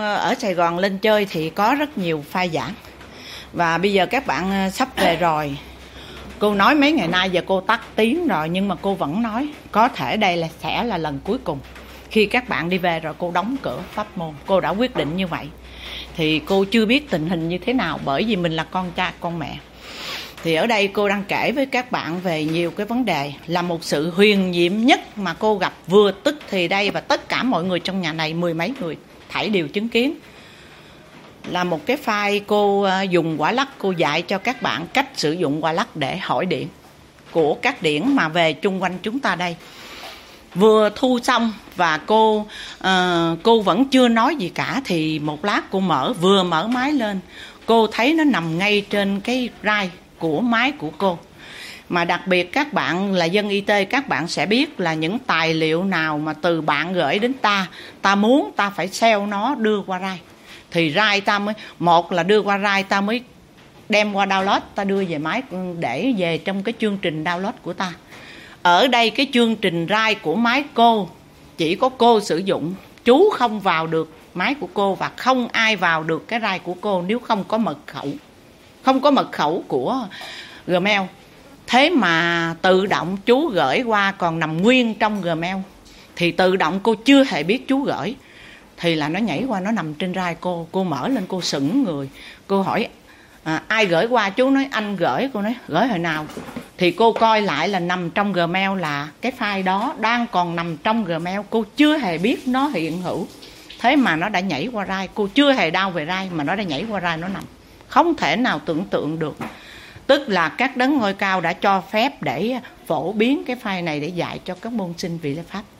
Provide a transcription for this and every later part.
ở Sài Gòn lên chơi thì có rất nhiều phai giảng. Và bây giờ các bạn sắp về rồi. Cô nói mấy ngày nay giờ cô tắt tiếng rồi, nhưng mà cô vẫn nói có thể đây sẽ là lần cuối cùng. Khi các bạn đi về rồi cô đóng cửa pháp môn. Cô đã quyết định như vậy. Thì cô chưa biết tình hình như thế nào, bởi vì mình là con cha con mẹ. Thì ở đây cô đang kể với các bạn về nhiều cái vấn đề, là một sự huyền diệu nhất mà cô gặp vừa tức thì đây, và tất cả mọi người trong nhà này, mười mấy người thảy đều chứng kiến. Là một cái file cô dùng quả lắc, cô dạy cho các bạn cách sử dụng quả lắc để hỏi điển của các điển mà về chung quanh chúng ta đây. Vừa thu xong và cô vẫn chưa nói gì cả, thì một lát cô vừa mở máy lên, cô thấy nó nằm ngay trên cái drive của máy của cô. Mà đặc biệt các bạn là dân IT, các bạn sẽ biết là những tài liệu nào mà từ bạn gửi đến ta muốn ta phải sell nó đưa qua drive. Thì drive ta mới, một là đưa qua drive ta mới đem qua download, ta đưa về máy để về trong cái chương trình download của ta. Ở đây cái chương trình drive của máy cô chỉ có cô sử dụng, chú không vào được máy của cô, và không ai vào được cái drive của cô nếu không có mật khẩu. Không có mật khẩu của Gmail. Thế mà tự động chú gửi qua còn nằm nguyên trong Gmail. Thì tự động cô chưa hề biết chú gửi, thì là nó nhảy qua, nó nằm trên drive cô. Cô mở lên cô sững người. Cô hỏi ai gửi qua, chú nói anh gửi. Cô nói gửi hồi nào? Thì cô coi lại là nằm trong Gmail, là cái file đó đang còn nằm trong Gmail. Cô chưa hề biết nó hiện hữu. Thế mà nó đã nhảy qua drive. Cô chưa hề download về drive mà nó đã nhảy qua drive, nó nằm. Không thể nào tưởng tượng được. Tức là các đấng ngôi cao đã cho phép để phổ biến cái file này để dạy cho các môn sinh vị lễ pháp.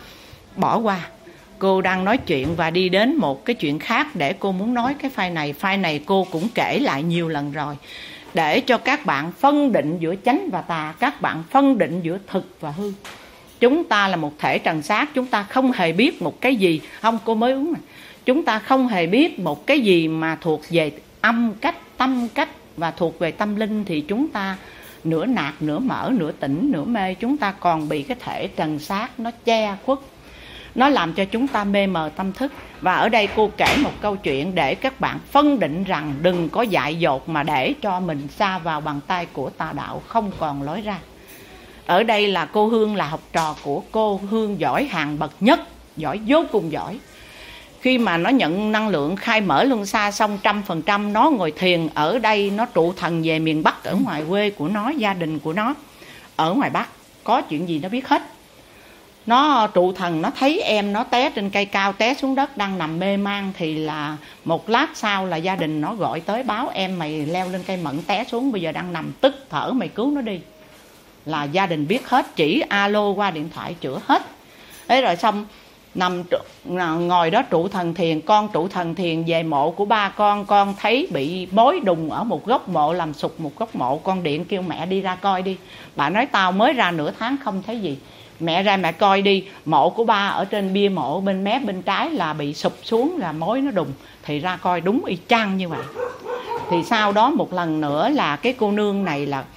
Bỏ qua. Cô đang nói chuyện và đi đến một cái chuyện khác để cô muốn nói cái file này. File này cô cũng kể lại nhiều lần rồi, để cho các bạn phân định giữa chánh và tà, các bạn phân định giữa thực và hư. Chúng ta là một thể trần xác, chúng ta không hề biết một cái gì. Không, cô mới uống này. Chúng ta không hề biết một cái gì mà thuộc về âm cách, tâm cách và thuộc về tâm linh, thì chúng ta nửa nạt, nửa mở, nửa tỉnh, nửa mê. Chúng ta còn bị cái thể trần xác nó che khuất, nó làm cho chúng ta mê mờ tâm thức. Và ở đây cô kể một câu chuyện để các bạn phân định rằng đừng có dại dột mà để cho mình sa vào bàn tay của tà đạo, không còn lối ra. Ở đây là cô Hương là học trò của cô Hương, giỏi hàng bậc nhất, giỏi vô cùng giỏi. Khi mà nó nhận năng lượng khai mở luân xa xong 100%, nó ngồi thiền ở đây, nó trụ thần về miền Bắc, ở ngoài quê của nó, gia đình của nó ở ngoài Bắc, có chuyện gì nó biết hết. Nó trụ thần, nó thấy em nó té trên cây cao, té xuống đất đang nằm mê man. Thì là một lát sau là gia đình nó gọi tới báo em mày leo lên cây mận té xuống, bây giờ đang nằm tức thở, mày cứu nó đi. Là gia đình biết hết, chỉ alo qua điện thoại chữa hết. Thế rồi xong ngồi đó trụ thần thiền. Con trụ thần thiền về mộ của ba con thấy bị mối đùng ở một góc mộ, làm sụp một góc mộ. Con điện kêu mẹ đi ra coi đi. Bà nói tao mới ra nửa tháng không thấy gì. Mẹ ra mẹ coi đi, mộ của ba ở trên bia mộ bên mép bên trái là bị sụp xuống, là mối nó đùng. Thì ra coi đúng y chang như vậy. Thì sau đó một lần nữa là cái cô nương này là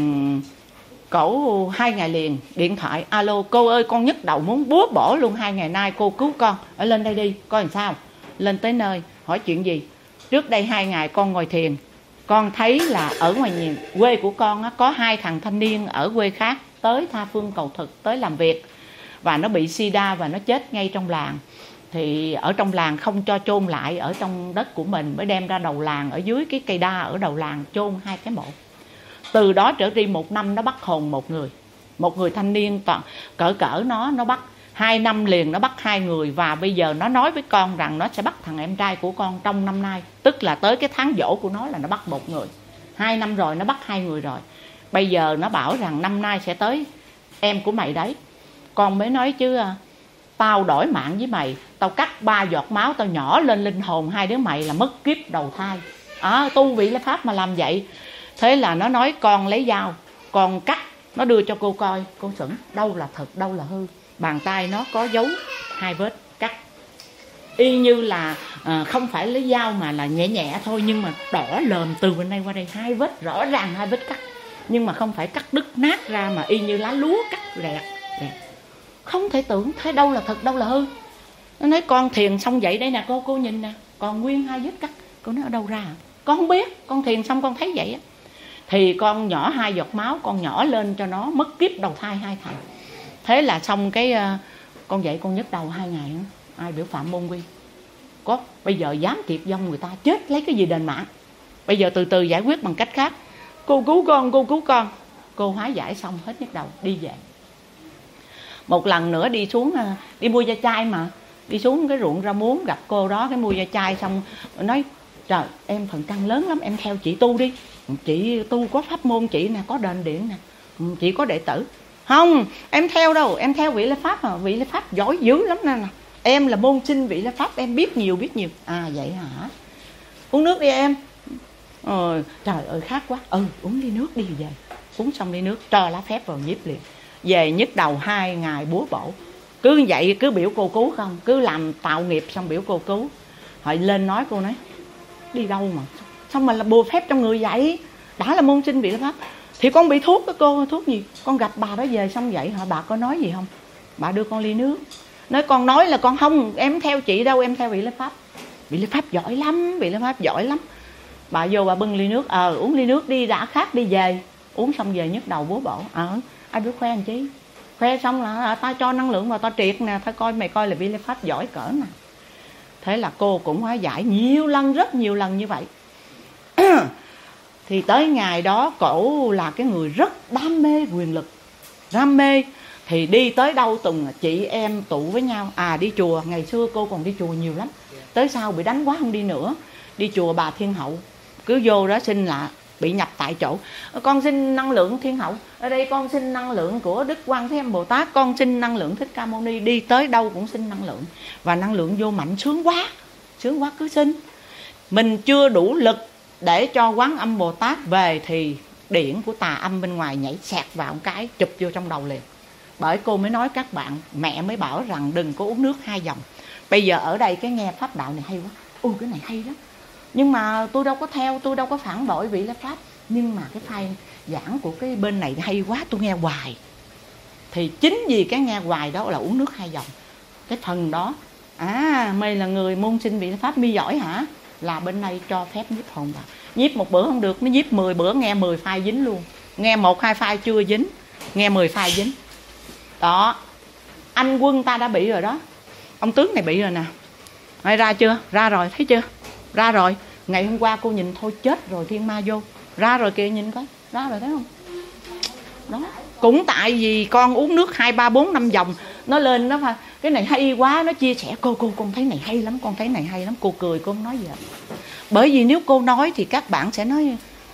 cổ 2 ngày liền điện thoại, alo cô ơi, con nhức đầu muốn búa bổ luôn, 2 ngày nay cô cứu con, ở lên đây đi coi làm sao. Lên tới nơi hỏi chuyện gì. Trước đây 2 ngày con ngồi thiền, con thấy là ở ngoài quê của con á, có 2 thằng thanh niên ở quê khác tới tha phương cầu thực, tới làm việc, và nó bị sida và nó chết ngay trong làng. Thì ở trong làng không cho chôn lại ở trong đất của mình, mới đem ra đầu làng, ở dưới cái cây đa ở đầu làng chôn 2 cái mộ. Từ đó trở đi 1 năm nó bắt hồn một người thanh niên toàn cỡ nó bắt 2 năm liền, nó bắt 2 người. Và bây giờ nó nói với con rằng nó sẽ bắt thằng em trai của con trong năm nay, tức là tới cái tháng giỗ của nó là nó bắt 1 người. 2 năm rồi nó bắt 2 người rồi. Bây giờ nó bảo rằng năm nay sẽ tới em của mày đấy. Con mới nói chứ tao đổi mạng với mày, tao cắt 3 giọt máu, tao nhỏ lên linh hồn hai đứa mày là mất kiếp đầu thai. Tu vị lễ pháp mà làm vậy. Thế là nó nói con lấy dao, con cắt, nó đưa cho cô coi. Cô sững, đâu là thật, đâu là hư. Bàn tay nó có dấu 2 vết cắt, y như là không phải lấy dao mà là nhẹ nhẹ thôi, nhưng mà đỏ lờm từ bên đây qua đây, 2 vết, rõ ràng 2 vết cắt. Nhưng mà không phải cắt đứt nát ra, mà y như lá lúa cắt rẹt. Không thể tưởng, thế đâu là thật, đâu là hư. Nó nói con thiền xong vậy đây nè cô nhìn nè, còn nguyên 2 vết cắt. Cô nói ở đâu ra? Con không biết, con thiền xong con thấy vậy á. Thì con nhỏ 2 giọt máu, con nhỏ lên cho nó mất kiếp đầu thai 2 thằng. Thế là xong cái con dậy con nhức đầu 2 ngày nữa. Ai biểu phạm môn quy. Có bây giờ dám tiệp vong người ta chết lấy cái gì đền mạng. Bây giờ từ từ giải quyết bằng cách khác. Cô cứu con. Cô hóa giải xong hết nhức đầu đi về. Một lần nữa đi xuống, đi mua da chai mà, đi xuống cái ruộng rau muống gặp cô đó, cái mua da chai xong nói trời em phần căn lớn lắm, em theo chị tu đi, chị tu có pháp môn chị nè, có đền điện nè, chị có đệ tử. Không em theo đâu, em theo vị Lê Pháp mà, vị Lê Pháp giỏi dữ lắm nè, em là môn sinh vị Lê Pháp, em biết nhiều. À vậy hả? Uống nước đi em. Trời ơi khát quá. Uống ly nước đi về. Uống xong ly nước cho lá phép vào nhiếp liền. Về nhức đầu 2 ngày búa bổ. Cứ vậy cứ biểu cô cứu không, cứ làm tạo nghiệp xong biểu cô cứu. Hồi lên nói cô nói đi đâu mà xong mà là bùa phép trong người vậy, đã là môn sinh vị Lê Pháp thì con bị thuốc đó cô. Thuốc gì? Con gặp bà đó về xong vậy hả? Bà có nói gì không? Bà đưa con ly nước. Nói con nói là con không, em theo chị đâu, em theo vị Lê Pháp. Vị Lê Pháp giỏi lắm, vị Lê Pháp giỏi lắm. Bà vô bà bưng ly nước, uống ly nước đi, đã khát đi về. Uống xong về nhức đầu búa bổ. Ai biết khoe anh chí? Khoe xong là ta cho năng lượng vào ta triệt nè, ta coi mày coi là vị Lê Pháp giỏi cỡ nè. Thế là cô cũng hóa giải nhiều lần, rất nhiều lần như vậy. Thì tới ngày đó cổ là cái người rất đam mê quyền lực, đam mê. Thì đi tới đâu từng chị em tụ với nhau. Đi chùa, ngày xưa cô còn đi chùa nhiều lắm. Tới sau bị đánh quá không đi nữa. Đi chùa Bà Thiên Hậu, cứ vô đó xin là bị nhập tại chỗ. Con xin năng lượng Thiên Hậu, ở đây con xin năng lượng của Đức Quan Thế Âm Bồ Tát, con xin năng lượng Thích Ca Mâu Ni. Đi tới đâu cũng xin năng lượng. Và năng lượng vô mạnh sướng quá cứ xin. Mình chưa đủ lực để cho Quán Âm Bồ Tát về thì điển của tà âm bên ngoài nhảy xẹt vào một cái chụp vô trong đầu liền. Bởi cô mới nói các bạn, mẹ mới bảo rằng đừng có uống nước 2 dòng. Bây giờ ở đây cái nghe pháp đạo này hay quá, cái này hay lắm. Nhưng mà tôi đâu có theo, tôi đâu có phản bội vị Lê Pháp. Nhưng mà cái phai giảng của cái bên này hay quá, tôi nghe hoài. Thì chính vì cái nghe hoài đó là uống nước 2 dòng. Cái phần đó, mày là người môn sinh vị Lê Pháp, mi giỏi hả? Là bên này cho phép nhiếp hồn vào. Nhiếp một bữa không được, nó nhiếp 10 bữa, nghe 10 phai dính luôn. Nghe 1-2 phai chưa dính, nghe 10 phai dính. Đó, anh Quân ta đã bị rồi đó. Ông tướng này bị rồi nè. Ra chưa? Ra rồi, thấy chưa? Ra rồi. Ngày hôm qua cô nhìn thôi chết rồi, thiên ma vô. Ra rồi kìa, nhìn coi. Ra rồi thấy không? Đó. Cũng tại vì con uống nước 2, 3, 4, 5 dòng. Nó lên nó cái này hay quá. Nó chia sẻ cô con thấy này hay lắm. Con thấy này hay lắm. Cô cười, cô không nói gì hết. Bởi vì nếu cô nói thì các bạn sẽ nói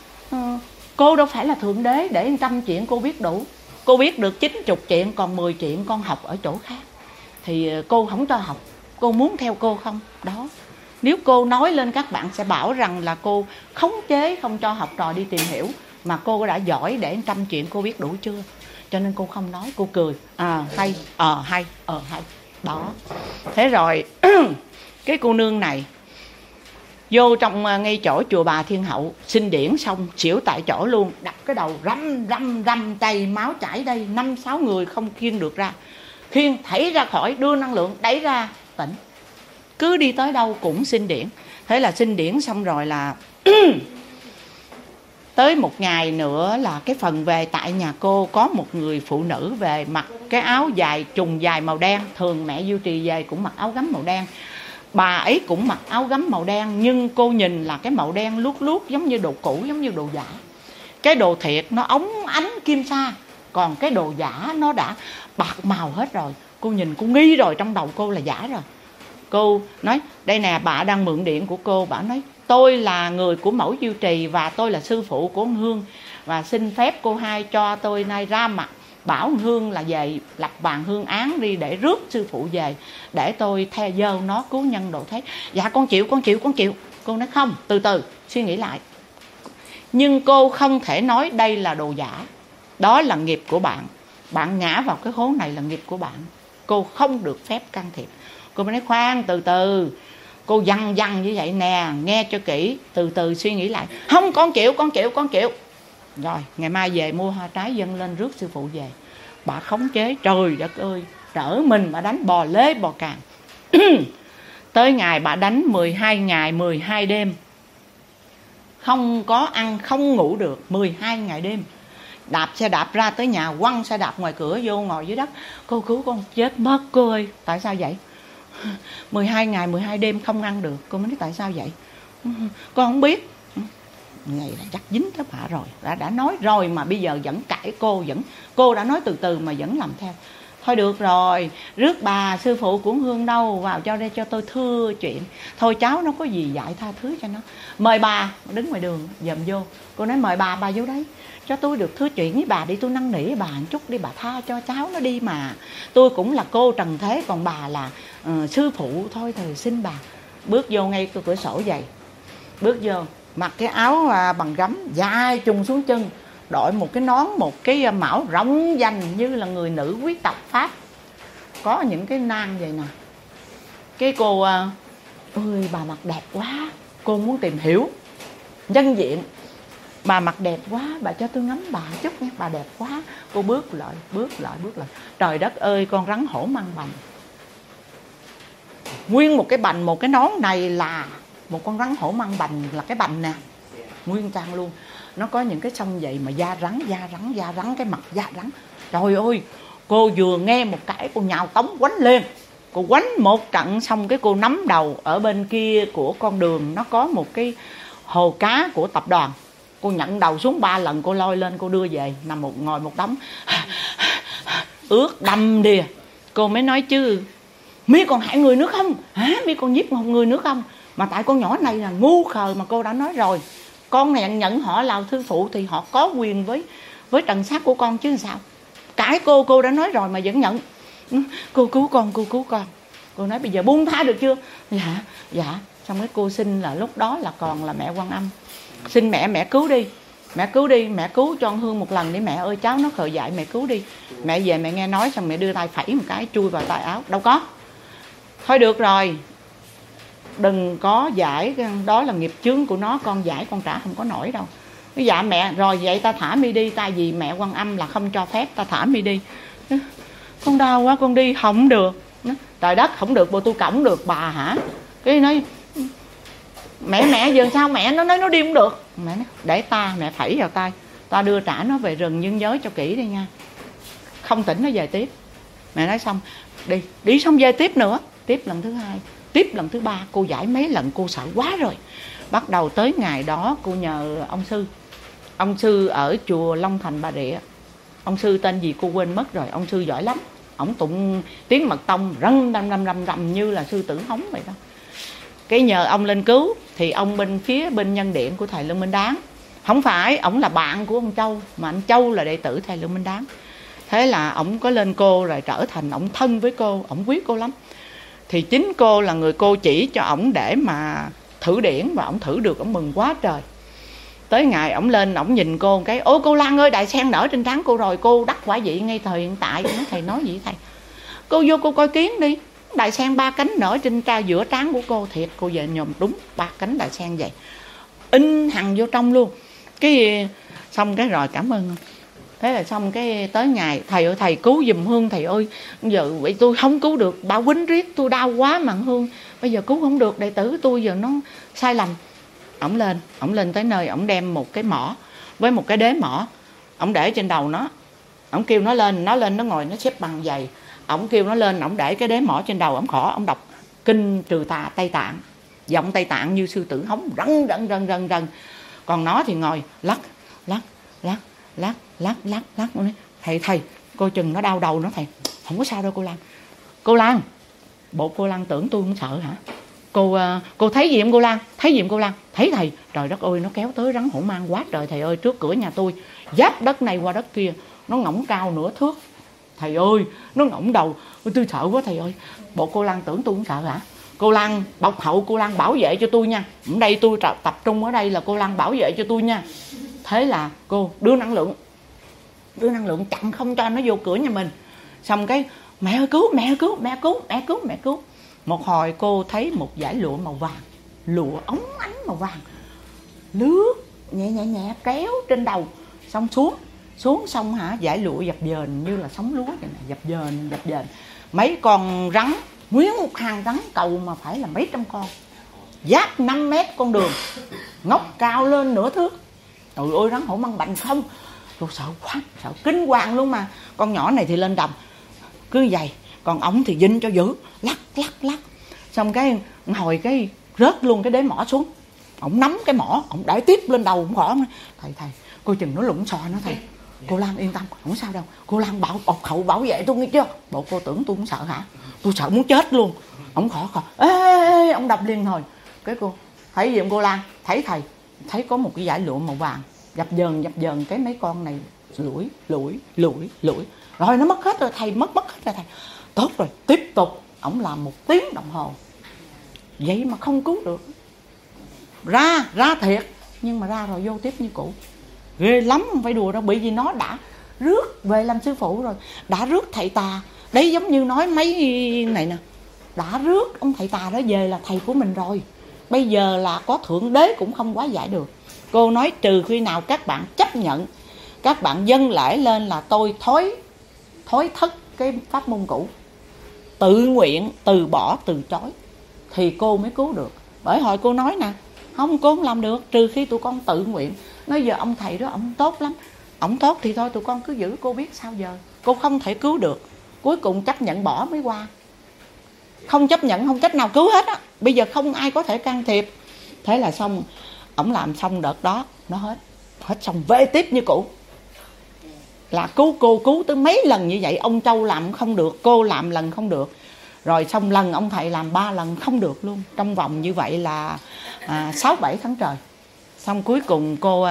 cô đâu phải là thượng đế để 100 chuyện cô biết đủ. Cô biết được 90 chuyện, còn 10 chuyện con học ở chỗ khác. Thì cô không cho học. Cô muốn theo cô không? Đó. Nếu cô nói lên các bạn sẽ bảo rằng là cô khống chế không cho học trò đi tìm hiểu. Mà cô đã giỏi để 100 chuyện cô biết đủ chưa? Cho nên cô không nói, cô cười. Hay, hay. Đó. Thế rồi cái cô nương này vô trong ngay chỗ chùa Bà Thiên Hậu, xin điển xong xỉu tại chỗ luôn, đập cái đầu răm đầy máu chảy đây, 5-6 người không khiêng được ra. Khiêng thảy ra khỏi, đưa năng lượng đẩy ra, tỉnh. Cứ đi tới đâu cũng xin điển. Thế là xin điển xong rồi là tới một ngày nữa là cái phần về tại nhà cô có một người phụ nữ về mặc cái áo dài trùng dài màu đen. Thường mẹ Diêu Trì về cũng mặc áo gấm màu đen. Bà ấy cũng mặc áo gấm màu đen, nhưng cô nhìn là cái màu đen luốt giống như đồ cũ, giống như đồ giả. Cái đồ thiệt nó óng ánh kim sa, còn cái đồ giả nó đã bạc màu hết rồi. Cô nhìn cô nghi rồi, trong đầu cô là giả rồi. Cô nói đây nè, bà đang mượn điện của cô. Bà nói tôi là người của mẫu Diêu Trì và tôi là sư phụ của ông Hương, và xin phép cô hai cho tôi nay ra mặt bảo Hương là về lập bàn hương án đi để rước sư phụ về, để tôi theo dơ nó cứu nhân độ thế. Dạ con chịu. Cô nói không, từ từ suy nghĩ lại. Nhưng cô không thể nói đây là đồ giả. Đó là nghiệp của bạn. Bạn ngã vào cái hố này là nghiệp của bạn. Cô không được phép can thiệp. Cô mới nói khoan, từ từ. Cô dằn như vậy nè, nghe cho kỹ, từ từ suy nghĩ lại. Không, con chịu. Rồi, ngày mai về mua hoa trái dâng lên rước sư phụ về. Bà khống chế, trời đất ơi, trở mình mà đánh bò lê bò càng. Tới ngày bà đánh 12 ngày 12 đêm, không có ăn không ngủ được, 12 ngày đêm. Đạp xe đạp ra tới nhà, quăng xe đạp ngoài cửa vô ngồi dưới đất. Cô cứu con chết mất cô ơi. Tại sao vậy? 12 ngày 12 đêm không ăn được. Cô mới nói tại sao vậy? Con không biết. Này là chắc dính tới bà rồi. Đã nói rồi mà bây giờ vẫn cãi cô. Cô đã nói từ từ mà vẫn làm theo. Thôi được rồi, rước bà sư phụ của Hương đâu vào cho đây cho tôi thưa chuyện. Thôi cháu nó có gì dạy tha thứ cho nó. Mời bà, đứng ngoài đường dòm vô. Cô nói mời bà vô đấy, cho tôi được thưa chuyện với bà đi, tôi năn nỉ bà một chút đi, bà tha cho cháu nó đi mà. Tôi cũng là cô trần thế, còn bà là sư phụ thôi, thì xin bà. Bước vô ngay cửa sổ vậy, bước vô mặc cái áo bằng gấm dài trùng xuống chân, đội một cái nón, một cái mão rộng dành như là người nữ quý tộc Pháp, có những cái nang vậy nè. Cái cô ơi bà mặt đẹp quá, cô muốn tìm hiểu nhân diện. Bà mặt đẹp quá, bà cho tôi ngắm bà chút nha, bà đẹp quá. Cô bước lại. Trời đất ơi, con rắn hổ mang bành. Nguyên một cái bành, một cái nón này là một con rắn hổ mang bành, là cái bành nè, nguyên trang luôn. Nó có những cái sông vậy mà da rắn, cái mặt da rắn. Trời ơi, cô vừa nghe một cái cô nhào tống quánh lên. Cô quánh một trận xong cái cô nắm đầu. Ở bên kia của con đường nó có một cái hồ cá của tập đoàn. Cô nhận đầu xuống 3 lần, cô lôi lên cô đưa về, nằm ngồi một đống ướt đầm đìa. Cô mới nói chứ mi còn hại người nữa không hả, mi còn giết một người nữa không. Mà tại con nhỏ này là ngu khờ mà cô đã nói rồi, con này nhận họ là sư phụ thì họ có quyền với trần xác của con chứ sao. Cãi cô đã nói rồi mà vẫn nhận. Cô cứu con. Cô nói bây giờ buông tha được chưa. Dạ. Xong cái cô xin là lúc đó là còn là mẹ Quan Âm. Xin mẹ cứu đi, mẹ cứu cho Hương một lần đi mẹ ơi, cháu nó khờ dại, mẹ cứu đi. Mẹ về mẹ nghe nói xong mẹ đưa tay phẩy một cái chui vào tay áo, đâu có. Thôi được rồi, đừng có giải, đó là nghiệp chướng của nó, con giải con trả không có nổi đâu. Dạ mẹ, rồi vậy ta thả mi đi, tại vì mẹ Quan Âm là không cho phép, ta thả mi đi. Con đau quá, con đi không được. Trời đất, không được, bộ tôi cõng được bà hả. Cái nói mẹ giờ sao mẹ, nó nói nó đi không được. Mẹ nói để mẹ phẩy vào tay, ta đưa trả nó về rừng, nhưng nhớ cho kỹ đi nha, không tỉnh nó về tiếp. Mẹ nói xong đi xong về tiếp nữa, tiếp lần thứ 2, tiếp lần thứ 3. Cô giải mấy lần cô sợ quá rồi. Bắt đầu tới ngày đó cô nhờ ông sư ở chùa Long Thành Bà Rịa. Ông sư tên gì cô quên mất rồi, ông sư giỏi lắm. Ổng tụng tiếng mật tông rầm như là sư tử hống vậy đó. Cái nhờ ông lên cứu, thì ông bên nhân điện của thầy Lương Minh Đáng. Không phải, ổng là bạn của ông Châu, mà anh Châu là đệ tử thầy Lương Minh Đáng. Thế là ổng có lên cô rồi trở thành ổng thân với cô, ổng quý cô lắm. Thì chính cô là người cô chỉ cho ổng để mà thử điển, và ổng thử được, ổng mừng quá trời. Tới ngày ổng lên, ổng nhìn cô cái, ôi cô Lan ơi, đại sen nở trên trán cô rồi, cô đắc quả vị ngay thời hiện tại. Thầy nói gì thầy? Cô vô cô coi kiến đi, đại sen 3 cánh nở trên giữa trán của cô. Thiệt, cô về nhòm đúng 3 cánh đại sen vậy, in hằn vô trong luôn. Cái xong cái rồi cảm ơn. Thế là xong cái tới ngày thầy ơi thầy cứu giùm Hương thầy ơi, giờ vậy tôi không cứu được, bà quýnh riết tôi đau quá mà Hương, bây giờ cứu không được, đệ tử tôi giờ nó sai lầm. Ổng lên tới nơi, ổng đem một cái mỏ với một cái đế mỏ, ổng để trên đầu nó, ổng kêu nó lên nó ngồi nó xếp bằng giày. Ổng kêu nó lên, ổng để cái đế mỏ trên đầu, ổng khỏ, ổng đọc kinh trừ tà Tây Tạng, giọng Tây Tạng như sư tử hống rần. Còn nó thì ngồi lắc. Thầy coi chừng nó đau đầu nó thầy. Không có sao đâu cô Lan. Bộ cô Lan tưởng tôi không sợ hả? Cô thấy gì không cô Lan? Thấy thầy. Trời đất ơi, nó kéo tới rắn hổ mang quá trời thầy ơi, trước cửa nhà tôi, giáp đất này qua đất kia, nó ngỗng cao nửa thước. Thầy ơi, nó ngỗng đầu, tôi sợ quá thầy ơi. Bộ cô Lan tưởng tôi không sợ hả? Cô Lan bọc hậu, cô Lan bảo vệ cho tôi nha. Ở đây tôi tập trung ở đây là cô Lan bảo vệ cho tôi nha. Thế là cô đưa năng lượng chặn không cho nó vô cửa nhà mình. Xong cái mẹ ơi cứu. Một hồi cô thấy một dải lụa màu vàng, lụa óng ánh màu vàng, lướt nhẹ kéo trên đầu, xong xuống xong hả, dải lụa dập dềnh như là sóng lúa vậy nè, dập dềnh. Mấy con rắn Nguyên một hàng rắn cầu mà phải là mấy trăm con, giáp 5 mét con đường, ngóc cao lên nửa thước. Trời ơi, rắn hổ mang bành không. Tôi sợ quá, sợ kinh hoàng luôn mà. Con nhỏ này thì lên đồng cứ vậy, còn ổng thì dinh cho dữ, lắc. Xong cái hồi cái rớt luôn cái đế mỏ xuống. Ổng nắm cái mỏ, ổng đẩy tiếp lên đầu ổng gõ. Thầy, coi chừng nó lụng xò nó thầy. Cô Lan yên tâm, không sao đâu. Cô Lan bọc khẩu bảo vệ tôi nghe chưa? Bộ cô tưởng tôi không sợ hả? Tôi sợ muốn chết luôn. Ổng khỏ, ê, ông đập liền thôi. Cái cô, thấy gì không cô Lan? Thấy thầy, thấy có một cái dải lụa màu vàng dập dờn cái mấy con này lủi. Rồi nó mất hết rồi thầy, mất hết rồi thầy. Tốt rồi, tiếp tục. Ổng làm 1 tiếng đồng hồ vậy mà không cứu được. Ra thiệt, nhưng mà ra rồi vô tiếp như cũ. Ghê lắm, không phải đùa đâu. Bởi vì nó đã rước về làm sư phụ rồi, đã rước thầy tà. Đấy, giống như nói mấy này nè, đã rước ông thầy tà đó về là thầy của mình rồi. Bây giờ là có thượng đế cũng không quá giải được. Cô nói trừ khi nào các bạn chấp nhận, các bạn dâng lễ lên là tôi thối thất cái pháp môn cũ, tự nguyện từ bỏ từ chối, thì cô mới cứu được. Bởi hồi cô nói nè, không, cô không làm được trừ khi tụi con tự nguyện. Nói giờ ông thầy đó ông tốt lắm, ông tốt thì thôi tụi con cứ giữ, cô biết sao giờ. Cô không thể cứu được, cuối cùng chấp nhận bỏ mới qua. Không chấp nhận không cách nào cứu hết á. Bây giờ không ai có thể can thiệp. Thế là xong, ổng làm xong đợt đó nó hết xong về tiếp như cũ. Là cứu tới mấy lần như vậy. Ông Châu làm không được, cô làm lần không được, rồi xong lần ông thầy làm 3 lần không được luôn. Trong vòng như vậy là 6-7 tháng trời. Xong cuối cùng cô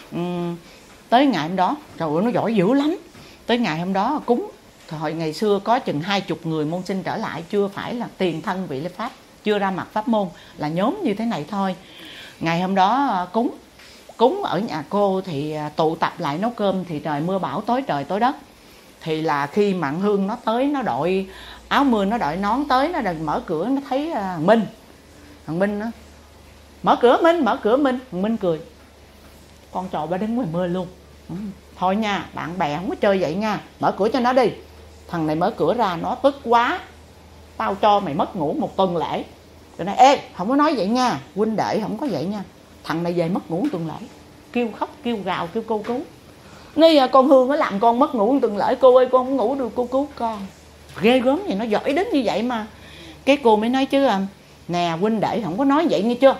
tới ngày hôm đó, trời ơi nó giỏi dữ lắm. Tới ngày hôm đó cúng, hồi ngày xưa có chừng 20 người môn sinh trở lại, chưa phải là tiền thân vị lễ pháp, chưa ra mặt pháp môn, là nhóm như thế này thôi. Ngày hôm đó cúng ở nhà cô thì tụ tập lại nấu cơm. Thì trời mưa bão tối trời tối đất. Thì là khi Mặn Hương nó tới, nó đội áo mưa, nó đội nón tới, nó đừng mở cửa, nó thấy thằng Minh nó mở cửa Minh. Thằng Minh cười, con trò ba đứng ngoài mưa luôn. Thôi nha, bạn bè không có chơi vậy nha, mở cửa cho nó đi. Thằng này mở cửa ra, nó tức quá, tao cho mày mất ngủ 1 tuần lễ. Rồi nói, ê, không có nói vậy nha, huynh đệ không có vậy nha. Thằng này về mất ngủ 1 tuần lễ, kêu khóc, kêu gào, kêu cô cứu. Nói con Hương nó làm con mất ngủ 1 tuần lễ, cô ơi con không ngủ được, cô cứu con. Ghê gớm gì, nó giỏi đến như vậy mà. Cái cô mới nói chứ, nè huynh đệ không có nói vậy nghe chưa.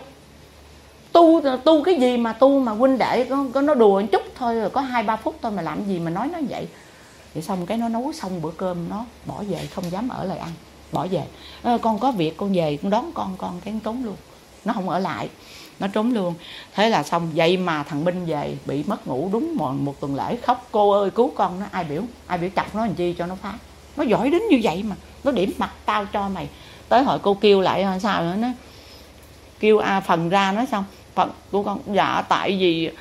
Tu cái gì mà tu mà huynh đệ có nó đùa một chút thôi, rồi có 2-3 phút thôi mà làm gì mà nói vậy. Vậy xong cái nó nấu xong bữa cơm nó bỏ về, không dám ở lại ăn, bỏ về. Con có việc con về con đón con cái trốn luôn. Nó không ở lại, nó trốn luôn. Thế là xong. Vậy mà thằng Minh về bị mất ngủ đúng 1 tuần lễ, khóc cô ơi cứu con. Nó ai biểu chọc nó làm chi cho nó phá. Nó giỏi đến như vậy mà, nó điểm mặt tao cho mày. Tới hồi cô kêu lại sao nữa, nó kêu phần ra nó xong phần của con. Dạ tại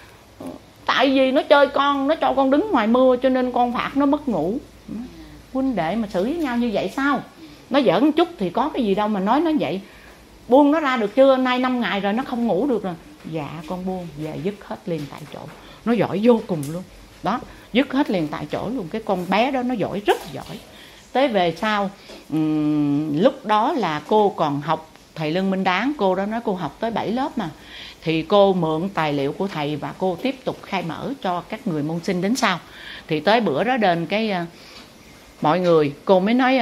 vì nó chơi con, nó cho con đứng ngoài mưa cho nên con phạt nó mất ngủ. Huynh đệ mà xử với nhau như vậy sao? Nó giỡn chút thì có cái gì đâu mà nói nó vậy. Buông nó ra được chưa, nay 5 ngày rồi nó không ngủ được rồi. Dạ con buông, về dứt hết liền tại chỗ. Nó giỏi vô cùng luôn đó, dứt hết liền tại chỗ luôn. Cái con bé đó nó giỏi, rất giỏi. Tới về sau lúc đó là cô còn học thầy Lương Minh Đáng. Cô đó nói cô học tới 7 lớp mà. Thì cô mượn tài liệu của thầy và cô tiếp tục khai mở cho các người môn sinh đến sau. Thì tới bữa đó đến cái mọi người, cô mới nói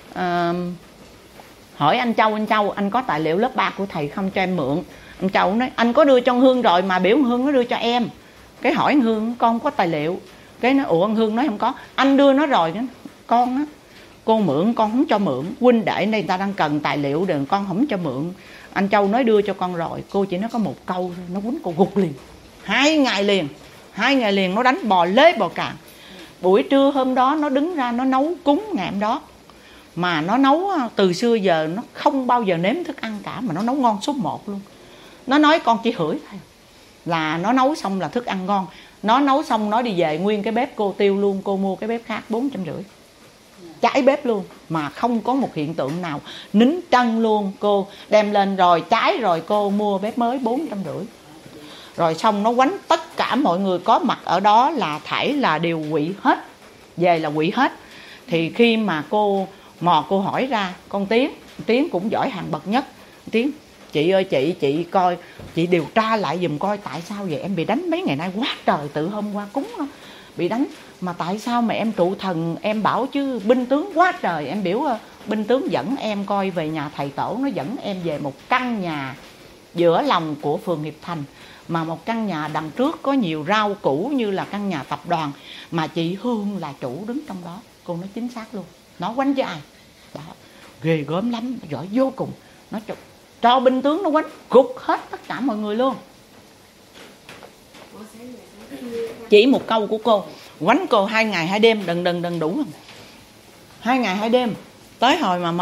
hỏi anh Châu, anh có tài liệu lớp 3 của thầy không cho em mượn. Anh Châu nói anh có đưa cho Hương rồi mà biểu Hương nó đưa cho em. Cái hỏi Hương con có tài liệu. Cái nói ủa Hương nói không có. Anh đưa nó rồi con á, cô mượn con không cho mượn. Huynh đệ đây người ta đang cần tài liệu đừng, con không cho mượn. Anh Châu nói đưa cho con rồi. Cô chỉ nói có 1 câu thôi, nó quýnh cô gục liền. 2 ngày liền nó đánh bò lê bò càng. Buổi trưa hôm đó nó đứng ra nó nấu cúng ngày hôm đó. Mà nó nấu từ xưa giờ nó không bao giờ nếm thức ăn cả, mà nó nấu ngon số 1 luôn. Nó nói con chỉ hửi thôi là nó nấu xong là thức ăn ngon. Nó nấu xong nó đi về nguyên cái bếp cô tiêu luôn. Cô mua cái bếp khác 450, cháy bếp luôn mà không có một hiện tượng nào nín trân luôn. Cô đem lên rồi cháy rồi cô mua bếp mới 450. Rồi xong nó quánh tất cả mọi người có mặt ở đó là thảy là đều quỵ hết, về là quỵ hết. Thì khi mà cô mò cô hỏi ra con Tiến Tiến cũng giỏi hàng bậc nhất. Tiến, chị ơi chị coi, chị điều tra lại giùm coi tại sao vậy, em bị đánh mấy ngày nay quá trời, từ hôm qua cúng đó, bị đánh mà tại sao mà em trụ thần, em bảo chứ binh tướng quá trời, em biểu binh tướng dẫn em coi về nhà thầy tổ, nó dẫn em về một căn nhà giữa lòng của phường Hiệp Thành, mà một căn nhà đằng trước có nhiều rau củ như là căn nhà tập đoàn, mà chị Hương là chủ đứng trong đó. Cô nói chính xác luôn, nó quánh với ai đó, ghê gớm lắm, giỏi vô cùng. Nó cho binh tướng nó quánh gục hết tất cả mọi người luôn. Chỉ một câu của cô, quánh cô 2 ngày 2 đêm, đừng đủ không? 2 ngày 2 đêm. Tới hồi mà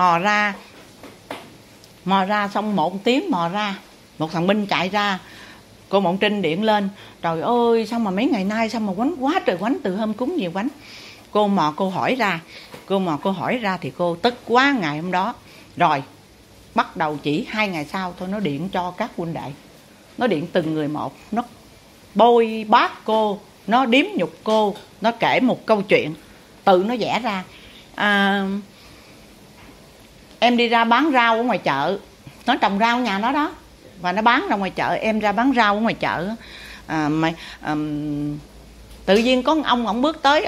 mò ra xong 1 tiếng mò ra, một thằng binh chạy ra, cô Mộng Trinh điện lên, trời ơi sao mà mấy ngày nay sao mà quánh quá trời quánh, từ hôm cúng nhiều quánh. Cô mò cô hỏi ra thì cô tức quá ngày hôm đó. Rồi bắt đầu chỉ 2 ngày sau thôi, nó điện cho các huynh đệ, nó điện từng người một, nó bôi bác cô, nó điếm nhục cô, nó kể một câu chuyện tự nó vẽ ra. Em đi ra bán rau ở ngoài chợ, nó trồng rau nhà nó đó và nó bán ra ngoài chợ, em ra bán rau ở ngoài chợ, tự nhiên có ông ổng bước tới,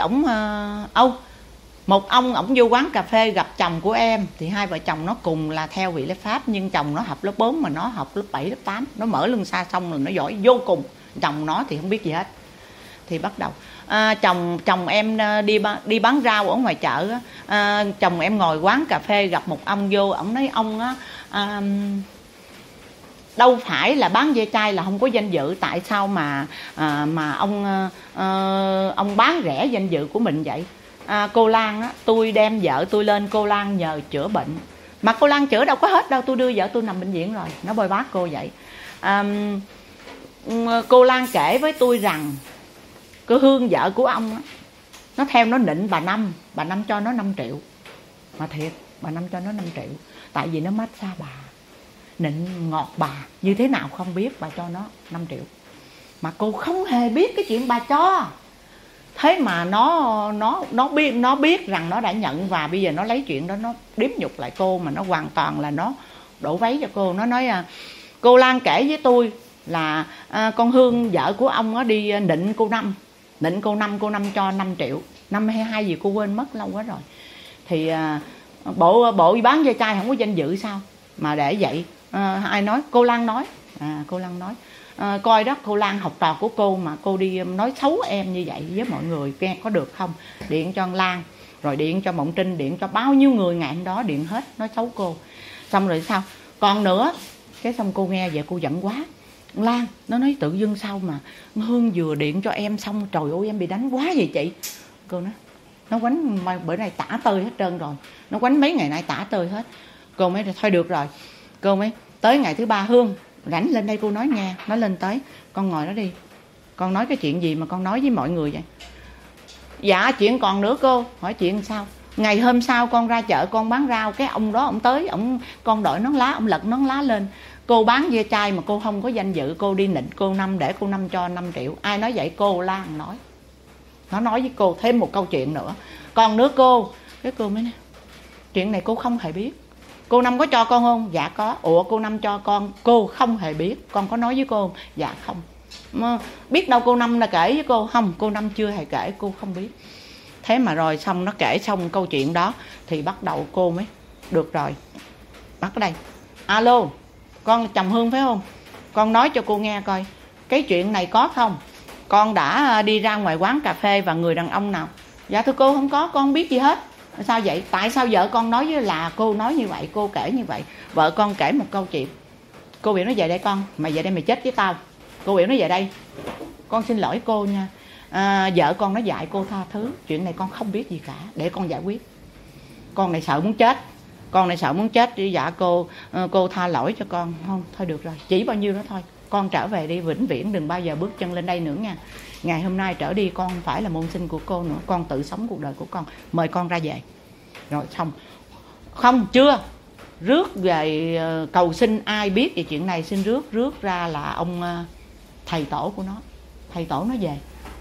một ông ổng vô quán cà phê gặp chồng của em, thì hai vợ chồng nó cùng là theo vị lớp Pháp, nhưng chồng nó học lớp 4 mà nó học lớp 7 lớp 8, nó mở lưng xa xong rồi nó giỏi vô cùng, chồng nó thì không biết gì hết. Thì bắt đầu chồng em đi bán rau ở ngoài chợ, chồng em ngồi quán cà phê gặp một ông vô, ổng nói ông đâu phải là bán ve chai là không có danh dự, tại sao mà ông bán rẻ danh dự của mình vậy? Cô Lan á, tôi đem vợ tôi lên cô Lan nhờ chữa bệnh, mà cô Lan chữa đâu có hết đâu, tôi đưa vợ tôi nằm bệnh viện rồi, nó bôi bác cô vậy. Cô Lan kể với tôi rằng cái Hương vợ của ông á, nó theo nó nịnh bà Năm cho nó 5 triệu, mà thiệt bà Năm cho nó 5 triệu, tại vì nó massage bà, nịnh ngọt bà như thế nào không biết, bà cho nó 5 triệu mà cô không hề biết cái chuyện bà cho. Thế mà nó biết rằng nó đã nhận, và bây giờ nó lấy chuyện đó nó điếm nhục lại cô, mà nó hoàn toàn là nó đổ váy cho cô. Nó nói cô Lan kể với tôi là con Hương vợ của ông á đi nịnh cô Năm cho 5 triệu, năm hay 2 gì cô quên mất lâu quá rồi. Thì bộ bán ve chai không có danh dự sao mà để vậy. Ai nói? Cô Lan nói. Cô Lan nói coi đó, cô Lan học trò của cô mà cô đi nói xấu em như vậy với mọi người, nghe có được không? Điện cho Lan, rồi điện cho Mộng Trinh, điện cho bao nhiêu người ngày hôm đó, điện hết nói xấu cô. Xong rồi sao còn nữa, cái xong cô nghe vậy cô giận quá. Lan nó nói tự dưng sao mà Hương vừa điện cho em xong, trời ơi em bị đánh quá vậy chị. Cô nói nó quánh bữa nay tả tơi hết trơn rồi, nó quánh mấy ngày nay tả tơi hết. Cô mới thôi được rồi, cô mới tới ngày thứ 3, Hương rảnh lên đây cô nói nghe. Nó lên tới, con ngồi đó đi, con nói cái chuyện gì mà con nói với mọi người vậy? Dạ chuyện còn nữa cô. Hỏi chuyện sao? Ngày hôm sau con ra chợ con bán rau, cái ông đó ông tới, con đội nón lá, ông lật nón lá lên. Cô bán ve chai mà cô không có danh dự, cô đi nịnh cô Năm để cô Năm cho 5 triệu. Ai nói vậy? Cô Lan nói. Nó nói với cô thêm một câu chuyện nữa. Còn nữa cô. Cái cô mới nói chuyện này cô không hề biết. Cô Năm có cho con không? Dạ có. Ủa cô Năm cho con, cô không hề biết. Con có nói với cô không? Dạ không. Mà biết đâu cô Năm là kể với cô? Không, cô Năm chưa hề kể, cô không biết. Thế mà rồi xong nó kể xong câu chuyện đó thì bắt đầu cô mới được rồi. Bắt ở đây. Alo, con chồng Hương phải không? Con nói cho cô nghe coi, cái chuyện này có không? Con đã đi ra ngoài quán cà phê và người đàn ông nào? Dạ thưa cô không có, con không biết gì hết. Sao vậy? Tại sao vợ con nói với là cô nói như vậy, cô kể như vậy? Vợ con kể một câu chuyện. Cô biểu nó về đây con, mày về đây mày chết với tao. Cô biểu nó về đây. Con xin lỗi cô nha. Vợ con nó dạy cô tha thứ, chuyện này con không biết gì cả, để con giải quyết. Con này sợ muốn chết, con này sợ muốn chết. Dạ cô tha lỗi cho con. Không, thôi được rồi, chỉ bao nhiêu đó thôi. Con trở về đi, vĩnh viễn đừng bao giờ bước chân lên đây nữa nha. Ngày hôm nay trở đi con không phải là môn sinh của cô nữa, con tự sống cuộc đời của con. Mời con ra về. Rồi xong. Không, chưa. Rước về cầu xin ai biết về chuyện này, xin rước ra là ông thầy tổ của nó. Thầy tổ nó về.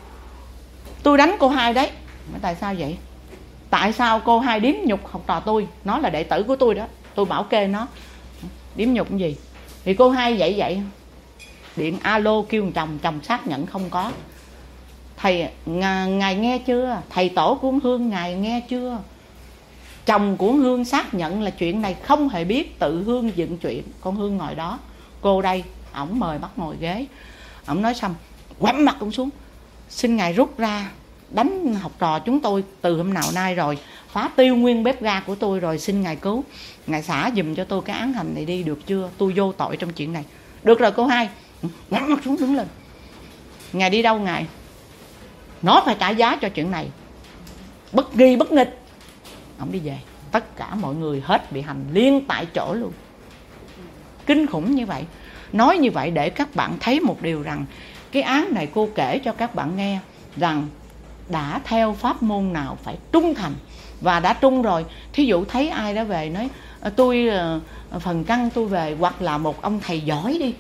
Tôi đánh cô Hai đấy. Tại sao vậy? Tại sao cô Hai điếm nhục học trò tôi? Nó là đệ tử của tôi đó. Tôi bảo kê nó. Điếm nhục cái gì? Thì cô hai vậy điện alo kêu chồng xác nhận không có. Thầy ngài nghe chưa? Thầy tổ của con Hương ngài nghe chưa? Chồng của Hương xác nhận là chuyện này không hề biết, tự Hương dựng chuyện. Con Hương ngồi đó, cô đây. Ổng mời bắt ngồi ghế. Ổng nói xong quẳng mặt ông xuống, xin ngài rút ra, đánh học trò chúng tôi từ hôm nào nay rồi, phá tiêu nguyên bếp ga của tôi rồi, xin ngài cứu, ngài xả giùm cho tôi cái án hành này đi được chưa? Tôi vô tội trong chuyện này. Được rồi cô hai. Quẳng mặt xuống, đứng lên. Ngài đi đâu ngài? Nó phải trả giá cho chuyện này, bất nghi bất nghịch. Ông đi về. Tất cả mọi người hết bị hành liên tại chỗ luôn. Kinh khủng như vậy. Nói như vậy để các bạn thấy một điều rằng cái án này cô kể cho các bạn nghe rằng đã theo pháp môn nào phải trung thành, và đã trung rồi. Thí dụ thấy ai đó về nói tôi phần căn tôi về, hoặc là một ông thầy giỏi đi,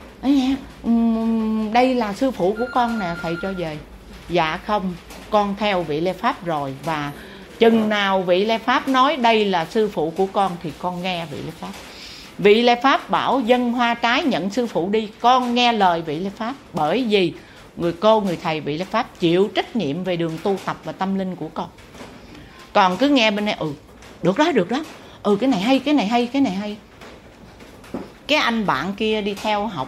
đây là sư phụ của con nè, thầy cho về. Dạ không, con theo vị Lê Pháp rồi, và chừng nào vị Lê Pháp nói đây là sư phụ của con thì con nghe vị Lê Pháp. Vị Lê Pháp bảo dân hoa trái nhận sư phụ đi, con nghe lời vị Lê Pháp. Bởi vì người cô, người thầy vị Lê Pháp chịu trách nhiệm về đường tu tập và tâm linh của con. Còn cứ nghe bên này được đó, cái này hay, cái này hay, cái này hay. Cái anh bạn kia đi theo học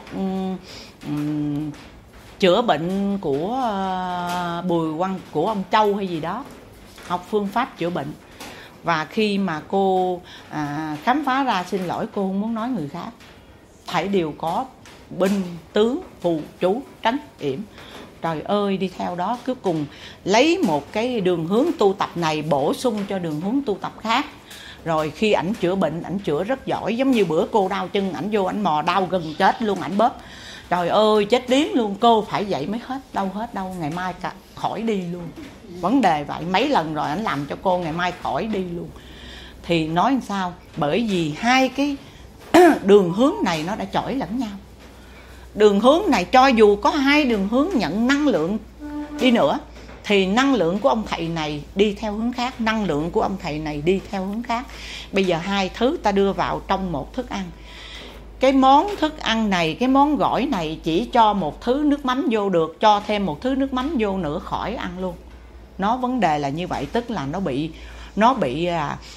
chữa bệnh của Bùi Quang, của ông Châu hay gì đó, học phương pháp chữa bệnh. Và khi mà cô khám phá ra, xin lỗi cô không muốn nói người khác, thảy đều có binh tướng phù chú tránh yểm. Trời ơi, đi theo đó cuối cùng lấy một cái đường hướng tu tập này bổ sung cho đường hướng tu tập khác. Rồi khi ảnh chữa bệnh, ảnh chữa rất giỏi. Giống như bữa cô đau chân, ảnh vô ảnh mò đau gần chết luôn, ảnh bóp. Trời ơi, chết điếng luôn. Cô phải vậy mới hết đâu, ngày mai khỏi đi luôn. Vấn đề vậy, mấy lần rồi ảnh làm cho cô ngày mai khỏi đi luôn. Thì nói làm sao? Bởi vì hai cái đường hướng này nó đã chổi lẫn nhau. Đường hướng này cho dù có hai đường hướng nhận năng lượng đi nữa, thì năng lượng của ông thầy này đi theo hướng khác, năng lượng của ông thầy này đi theo hướng khác. Bây giờ hai thứ ta đưa vào trong một thức ăn. Cái món thức ăn này, cái món gỏi này chỉ cho một thứ nước mắm vô được, cho thêm một thứ nước mắm vô nữa khỏi ăn luôn. Nó vấn đề là như vậy, tức là nó bị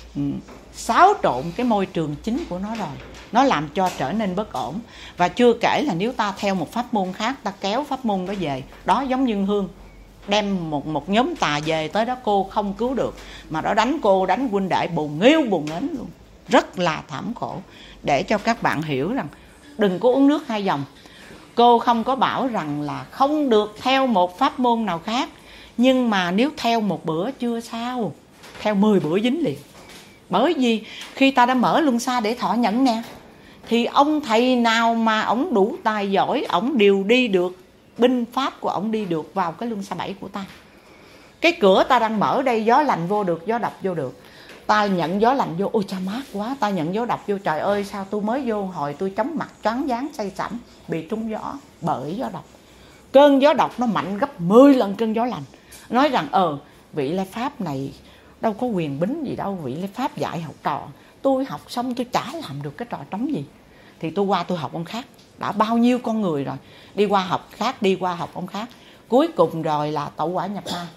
xáo trộn cái môi trường chính của nó rồi. Nó làm cho trở nên bất ổn. Và chưa kể là nếu ta theo một pháp môn khác, ta kéo pháp môn đó về. Đó giống như Hương đem một nhóm tà về tới đó, cô không cứu được, mà đó đánh cô, đánh huynh đệ buồn nghêu buồn ếnh luôn. Rất là thảm khổ. Để cho các bạn hiểu rằng đừng có uống nước hai dòng. Cô không có bảo rằng là không được theo một pháp môn nào khác, nhưng mà nếu theo một bữa chưa sao, theo 10 bữa dính liền. Bởi vì khi ta đã mở luân xa để thọ nhận nè, thì ông thầy nào mà ổng đủ tài giỏi, ổng đều đi được, binh pháp của ổng đi được vào cái luân xa 7 của ta. Cái cửa ta đang mở đây, gió lành vô được, gió độc vô được. Ta nhận gió lạnh vô, ôi cha mát quá. Ta nhận gió độc vô, trời ơi sao tôi mới vô hồi tôi chóng mặt choáng váng say sẩm, bị trúng gió bởi gió độc. Cơn gió độc nó mạnh gấp 10 lần cơn gió lành. Nói rằng vị Lê Pháp này đâu có quyền bính gì đâu, vị Lê Pháp dạy học trò, tôi học xong tôi chả làm được cái trò trống gì, thì tôi qua tôi học ông khác. Đã bao nhiêu con người rồi đi qua học khác, đi qua học ông khác, cuối cùng rồi là tẩu quả nhập ma.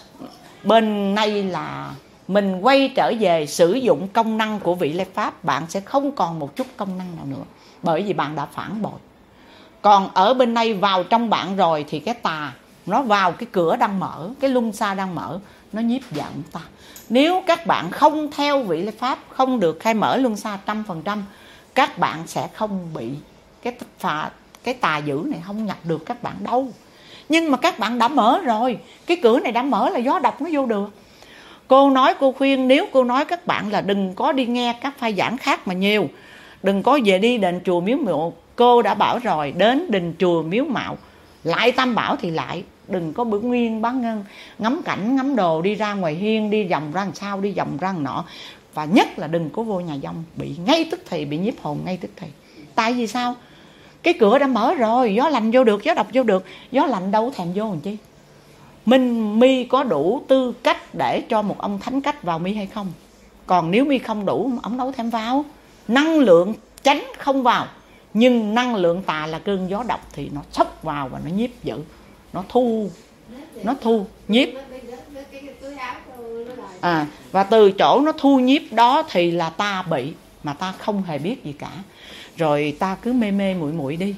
Bên này là mình quay trở về sử dụng công năng của vị Lê Pháp, bạn sẽ không còn một chút công năng nào nữa, bởi vì bạn đã phản bội. Còn ở bên đây vào trong bạn rồi thì cái tà nó vào cái cửa đang mở, cái luân xa đang mở, nó nhiếp giận ta. Nếu các bạn không theo vị Lê Pháp, không được khai mở luân xa 100%, các bạn sẽ không bị cái tà dữ này không nhập được các bạn đâu. Nhưng mà các bạn đã mở rồi, cái cửa này đã mở là gió độc nó vô được. Cô khuyên, nếu cô nói các bạn là đừng có đi nghe các phái giảng khác mà nhiều, đừng có về đi đền chùa miếu mạo. Cô đã bảo rồi, đến đền chùa miếu mạo lại tam bảo thì lại, đừng có bữa nguyên bán ngân, ngắm cảnh ngắm đồ, đi ra ngoài hiên, đi vòng ra làm sao, đi vòng ra làm nọ. Và nhất là đừng có vô nhà dông, bị ngay tức thì, bị nhiếp hồn ngay tức thì. Tại vì sao? Cái cửa đã mở rồi, gió lành vô được, gió độc vô được. Gió lạnh đâu thèm vô làm chi. Mi có đủ tư cách để cho một ông thánh cách vào mi hay không? Còn nếu mi không đủ, ông đâu thèm vào. Năng lượng chánh không vào, nhưng năng lượng tà là cơn gió độc thì nó xốc vào và nó nhiếp giữ, nó thu nhiếp. Và từ chỗ nó thu nhiếp đó thì là ta bị, mà ta không hề biết gì cả. Rồi ta cứ mê mê muội muội đi.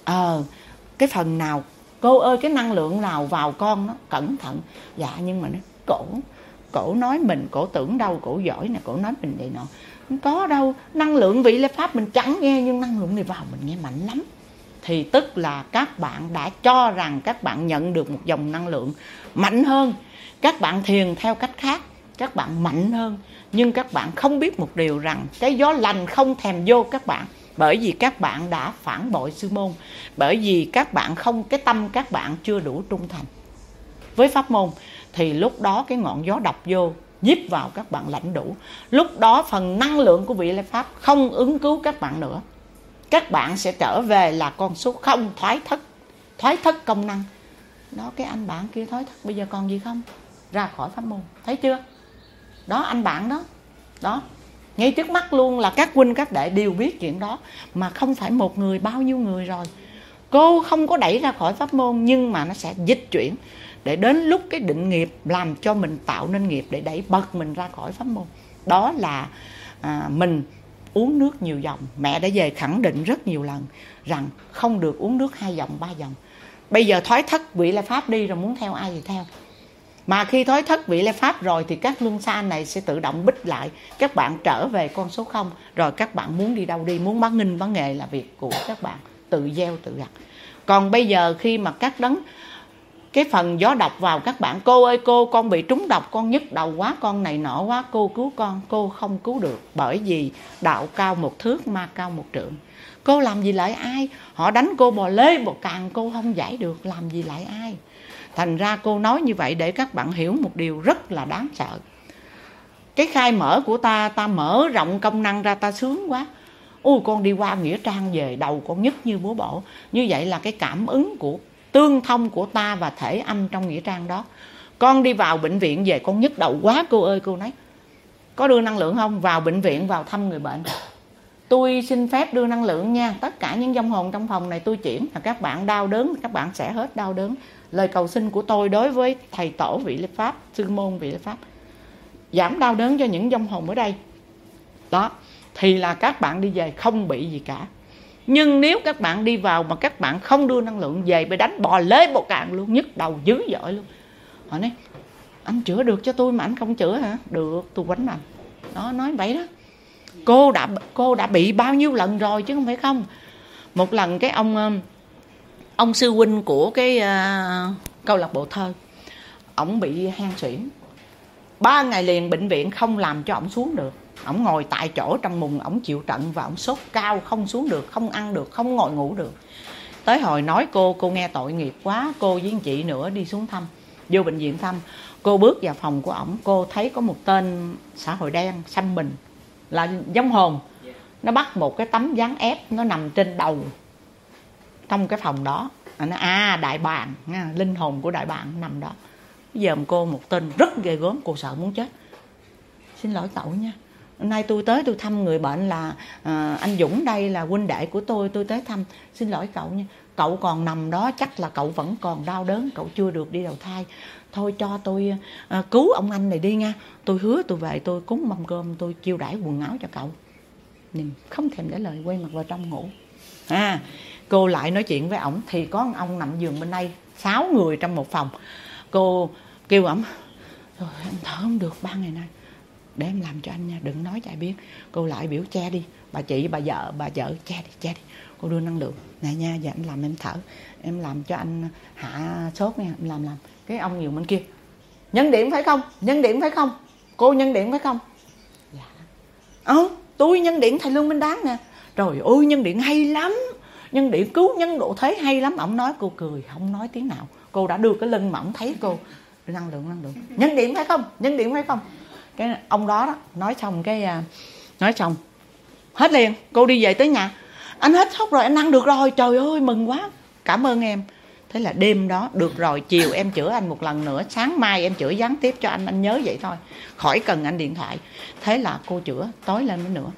Cái phần nào cô ơi, cái năng lượng nào vào con nó cẩn thận. Dạ nhưng mà nó cổ nói mình, cổ tưởng đâu cổ giỏi nè, cổ nói mình vậy nọ. Không có đâu, năng lượng vị lê pháp mình chẳng nghe, nhưng năng lượng này vào mình nghe mạnh lắm. Thì tức là các bạn đã cho rằng các bạn nhận được một dòng năng lượng mạnh hơn. Các bạn thiền theo cách khác, các bạn mạnh hơn. Nhưng các bạn không biết một điều rằng cái gió lành không thèm vô các bạn. Bởi vì các bạn đã phản bội sư môn. Bởi vì các bạn không, cái tâm các bạn chưa đủ trung thành với pháp môn. Thì lúc đó cái ngọn gió độc vô, nhiếp vào các bạn lãnh đủ. Lúc đó phần năng lượng của vị lê pháp không ứng cứu các bạn nữa. Các bạn sẽ trở về là con số không, thoái thất công năng. Đó, cái anh bạn kia thoái thất, bây giờ còn gì không? Ra khỏi pháp môn, thấy chưa? Đó, anh bạn đó. Đó, ngay trước mắt luôn là các huynh các đệ đều biết chuyện đó. Mà không phải một người, bao nhiêu người rồi. Cô không có đẩy ra khỏi pháp môn, nhưng mà nó sẽ dịch chuyển. Để đến lúc cái định nghiệp làm cho mình tạo nên nghiệp để đẩy bật mình ra khỏi pháp môn. Đó là mình uống nước nhiều dòng. Mẹ đã về khẳng định rất nhiều lần rằng không được uống nước 2 dòng 3 dòng. Bây giờ thoái thất vị lê pháp đi rồi, muốn theo ai thì theo. Mà khi thoái thất vị lê pháp rồi thì các luân xa này sẽ tự động bích lại. Các bạn trở về con số 0. Rồi các bạn muốn đi đâu đi, muốn bán nghinh bán nghề là việc của các bạn, tự gieo tự gặt. Còn bây giờ khi mà các đấng, cái phần gió độc vào các bạn, cô ơi cô, con bị trúng độc, con nhức đầu quá, con này nọ quá, cô cứu con. Cô không cứu được, bởi vì đạo cao 1 thước, ma cao 1 trượng. Cô làm gì lại ai? Họ đánh cô bò lê bò càng, cô không giải được, làm gì lại ai? Thành ra cô nói như vậy để các bạn hiểu một điều rất là đáng sợ. Cái khai mở của ta mở rộng công năng ra, ta sướng quá. Ôi con đi qua nghĩa trang về, đầu con nhức như búa bổ. Như vậy là cái cảm ứng của tương thông của ta và thể âm trong nghĩa trang đó. Con đi vào bệnh viện về, con nhức đầu quá cô ơi, cô nói có đưa năng lượng không? Vào bệnh viện, vào thăm người bệnh, tôi xin phép đưa năng lượng nha. Tất cả những vong hồn trong phòng này tôi chuyển. Các bạn đau đớn, các bạn sẽ hết đau đớn. Lời cầu xin của tôi đối với thầy tổ vị lê pháp, sư môn vị lê pháp, giảm đau đớn cho những vong hồn ở đây. Đó, thì là các bạn đi về không bị gì cả. Nhưng nếu các bạn đi vào mà các bạn không đưa năng lượng về, bị đánh bò lê bò càng luôn, nhức đầu dữ dội luôn. Họ nói anh chữa được cho tôi mà anh không chữa hả? Được, tôi quánh anh. Đó, nói vậy đó. Cô đã bị bao nhiêu lần rồi chứ không phải không. Một lần cái ông sư huynh của cái câu lạc bộ thơ, ổng bị hen suyễn. 3 ngày liền bệnh viện không làm cho ổng xuống được. Ổng ngồi tại chỗ trong mùng, ổng chịu trận và ổng sốt cao, không xuống được, không ăn được, không ngồi ngủ được. Tới hồi nói cô nghe tội nghiệp quá, cô với anh chị nữa đi xuống thăm, vô bệnh viện thăm. Cô bước vào phòng của ổng, cô thấy có một tên xã hội đen xăm mình, là vong hồn. Nó bắt một cái tấm dáng ép, nó nằm trên đầu trong cái phòng đó. Nó đại bàng, linh hồn của đại bàng nằm đó. Bây giờ cô một tên rất ghê gớm, cô sợ muốn chết. Xin lỗi cậu nha, hôm nay tôi tới tôi thăm người bệnh là anh Dũng đây là huynh đệ của tôi tới thăm. Xin lỗi cậu nha, cậu còn nằm đó chắc là cậu vẫn còn đau đớn, cậu chưa được đi đầu thai. Thôi cho tôi cứu ông anh này đi nha. Tôi hứa tôi về tôi cúng mâm cơm, tôi chiêu đãi quần áo cho cậu. Nhưng không thèm trả lời, quay mặt vào trong ngủ. Cô lại nói chuyện với ổng thì có ông nằm giường bên đây, 6 người trong một phòng. Cô kêu ổng, rồi anh thở không được 3 ngày nay, để em làm cho anh nha, đừng nói cho ai biết. Cô lại biểu che đi, bà chị bà vợ che đi. Cô đưa năng lượng này nha, giờ anh làm em thở, em làm cho anh hạ sốt nha, em làm. Cái ông nhiều bên kia, nhân điện phải không, cô nhân điện phải không? Dạ. Tôi nhân điện thầy Lương Minh Đáng nè. Trời ơi, nhân điện hay lắm, nhân điện cứu nhân độ thế hay lắm. Ổng nói, cô cười không nói tiếng nào. Cô đã đưa cái lưng mà ổng thấy cô năng lượng. Nhân điện phải không? Cái ông đó nói xong hết liền. Cô đi về tới nhà, anh hết sốt rồi, anh ăn được rồi, trời ơi mừng quá, cảm ơn em. Thế là đêm đó được rồi, chiều em chữa anh một lần nữa, sáng mai em chữa gián tiếp cho anh nhớ vậy thôi, khỏi cần anh điện thoại. Thế là cô chữa, tối lên nữa.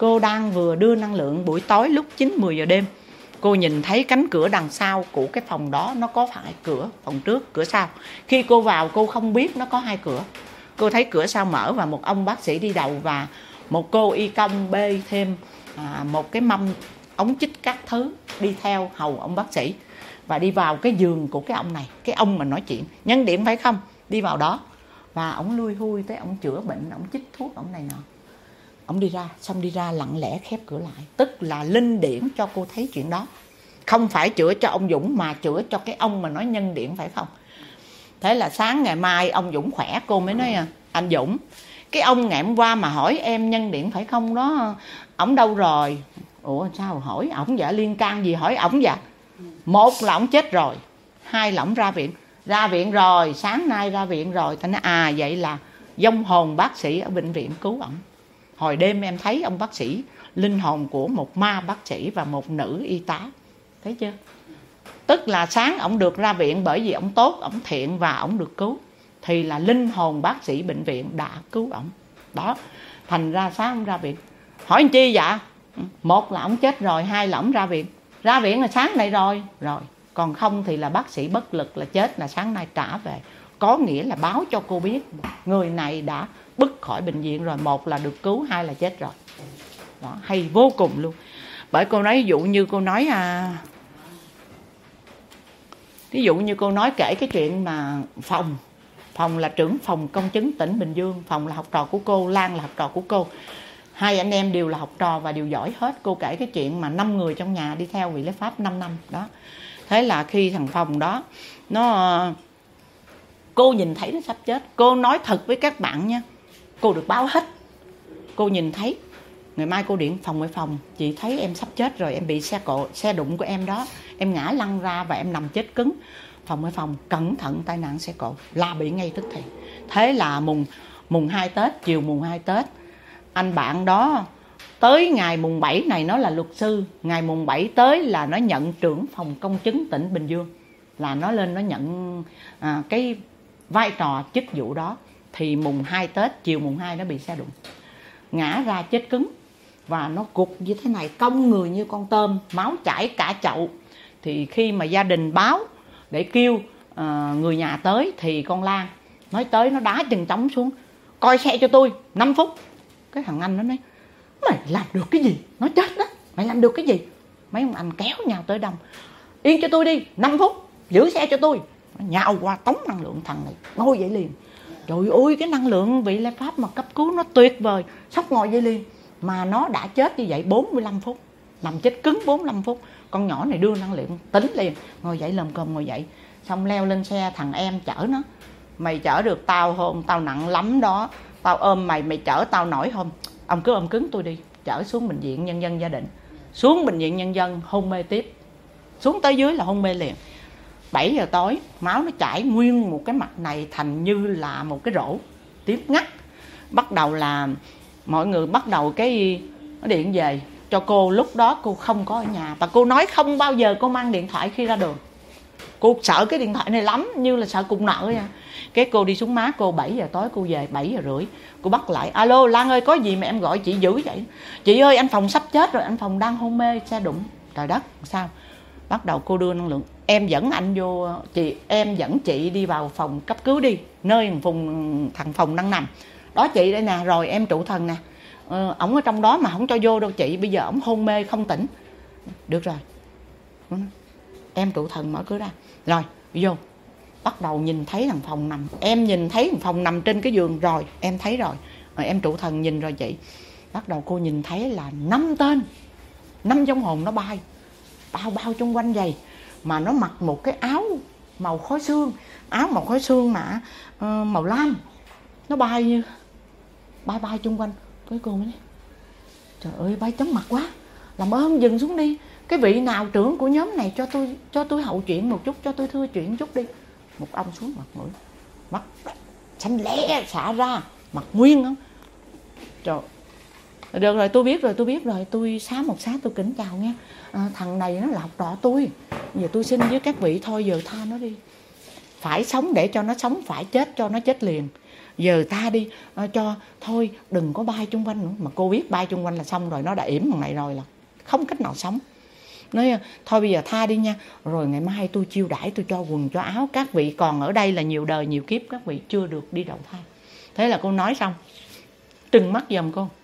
cô đang vừa đưa năng lượng buổi tối lúc 9-10 giờ đêm. Cô nhìn thấy cánh cửa đằng sau của cái phòng đó, nó có phải cửa, phòng trước, cửa sau. Khi cô vào cô không biết nó có 2 cửa. Cô thấy cửa sau mở và một ông bác sĩ đi đầu và một cô y công bê thêm một cái mâm ống chích các thứ đi theo hầu ông bác sĩ. Và đi vào cái giường của cái ông này, cái ông mà nói chuyện nhân điện phải không, đi vào đó. Và ông lui hui tới ông chữa bệnh, ông chích thuốc, ông này nọ. Ông đi ra, xong đi ra lặng lẽ khép cửa lại. Tức là linh điển cho cô thấy chuyện đó. Không phải chữa cho ông Dũng mà chữa cho cái ông mà nói nhân điện phải không. Thế là sáng ngày mai ông Dũng khỏe, cô mới nói anh Dũng, cái ông ngày hôm qua mà hỏi em nhân điện phải không đó, ổng đâu rồi? Ủa sao hỏi ổng vậy, liên can gì hỏi ổng vậy? Một là ổng chết rồi, 2 là ổng ra viện rồi, sáng nay ra viện rồi. Ta nói vậy là vong hồn bác sĩ ở bệnh viện cứu ổng. Hồi đêm em thấy ông bác sĩ, linh hồn của một ma bác sĩ và một nữ y tá, thấy chưa? Tức là sáng ổng được ra viện bởi vì ổng tốt, ổng thiện và ổng được cứu, thì là linh hồn bác sĩ bệnh viện đã cứu ổng đó. Thành ra sáng ổng ra viện. Hỏi anh chi dạ? Một là ổng chết rồi, 2 là ổng ra viện là sáng nay rồi. Còn không thì là bác sĩ bất lực là chết, là sáng nay trả về. Có nghĩa là báo cho cô biết người này đã bứt khỏi bệnh viện rồi. 1 là được cứu, 2 là chết rồi đó, hay vô cùng luôn. Bởi cô nói ví dụ như cô nói kể cái chuyện mà Phòng là trưởng phòng công chứng tỉnh Bình Dương. Phòng là học trò của cô, Lan là học trò của cô. 2 anh em đều là học trò và đều giỏi hết. Cô kể cái chuyện mà 5 người trong nhà đi theo vị Lễ Pháp 5 năm đó. Thế là khi thằng Phòng đó cô nhìn thấy nó sắp chết. Cô nói thật với các bạn nha, cô được báo hết. Cô nhìn thấy, ngày mai cô điện Phòng ơi Phòng, chị thấy em sắp chết rồi, em bị xe đụng của em đó, em ngã lăn ra và em nằm chết cứng. Phòng ơi Phòng, cẩn thận tai nạn xe cộ, là bị ngay tức thì. Thế là mùng 2 Tết, chiều mùng 2 Tết, anh bạn đó tới ngày mùng 7 này nó là luật sư, ngày mùng 7 tới là nó nhận trưởng phòng công chứng tỉnh Bình Dương, là nó lên nó nhận cái vai trò chức vụ đó. Thì mùng 2 Tết, chiều mùng 2 nó bị xe đụng, ngã ra chết cứng và nó gục như thế này, cong người như con tôm, máu chảy cả chậu. Thì khi mà gia đình báo để kêu người nhà tới thì con Lan nói tới, nó đá chân trống xuống, coi xe cho tôi 5 phút. Cái thằng anh nó nói, mày làm được cái gì? Nó chết đó, mày làm được cái gì? Mấy ông anh kéo nhau tới đông, yên cho tôi đi 5 phút, giữ xe cho tôi. Nó nhào qua tống năng lượng thằng này, ngồi dậy liền. Trời ơi, cái năng lượng vị Lễ Pháp mà cấp cứu nó tuyệt vời, sốc ngồi dậy liền. Mà nó đã chết như vậy 45 phút, nằm chết cứng 45 phút. Con nhỏ này đưa năng lượng tính liền, ngồi dậy lồm cồm ngồi dậy. Xong leo lên xe, thằng em chở nó, mày chở được tao không? Tao nặng lắm đó, tao ôm mày chở tao nổi không? Ông cứ ôm cứng tôi đi. Chở xuống bệnh viện Nhân dân Gia Định. Xuống bệnh viện Nhân dân hôn mê tiếp, xuống tới dưới là hôn mê liền. 7 giờ tối, máu nó chảy nguyên một cái mặt này thành như là một cái rổ, tiếp ngắt. Bắt đầu là mọi người bắt đầu cái nó điện về cho cô. Lúc đó cô không có ở nhà và cô nói không bao giờ cô mang điện thoại khi ra đường. Cô sợ cái điện thoại này lắm, như là sợ cục nợ vậy. Cái cô đi xuống má cô, 7 giờ tối cô về 7 giờ rưỡi. Cô bắt lại, alo Lan ơi, có gì mà em gọi chị dữ vậy? Chị ơi, anh Phòng sắp chết rồi, anh Phòng đang hôn mê, xe đụng. Trời đất, sao? Bắt đầu cô đưa năng lượng, em dẫn anh vô, em dẫn chị đi vào phòng cấp cứu đi, nơi thằng Phòng đang nằm đó chị, đây nè, rồi em trụ thần nè, ổng ở trong đó mà không cho vô đâu chị, bây giờ ổng hôn mê không tỉnh. Được rồi, em trụ thần mở cửa ra, rồi vô. Bắt đầu nhìn thấy thằng Phòng nằm, em nhìn thấy thằng Phòng nằm trên cái giường rồi, em thấy rồi, em trụ thần nhìn rồi chị. Bắt đầu cô nhìn thấy là 5 tên, 5 vong hồn nó bay bao chung quanh vậy, mà nó mặc một cái áo màu khói xương mà màu lam, nó bay chung quanh. Cái cô mới nói, trời ơi, bay chóng mặt quá, làm ơn dừng xuống đi, cái vị nào trưởng của nhóm này cho tôi hậu chuyện một chút, cho tôi thưa chuyện chút đi. Một ông xuống mặt mũi, mắt xanh lé xả ra, mặt nguyên không. Trời, được rồi, tôi biết rồi, tôi xá tôi kính chào nghe. Thằng này nó là học trò tôi, giờ tôi xin với các vị thôi, giờ tha nó đi. Phải sống để cho nó sống, phải chết cho nó chết liền. giờ ta đi cho thôi đừng có bay chung quanh nữa. Mà cô biết bay chung quanh là xong rồi, nó đã yểm thằng này rồi là không cách nào sống. Nói thôi bây giờ tha đi nha, rồi ngày mai tôi chiêu đãi, tôi cho quần cho áo. Các vị còn ở đây là nhiều đời nhiều kiếp các vị chưa được đi đầu thai. Thế là cô nói xong trừng mắt giùm cô,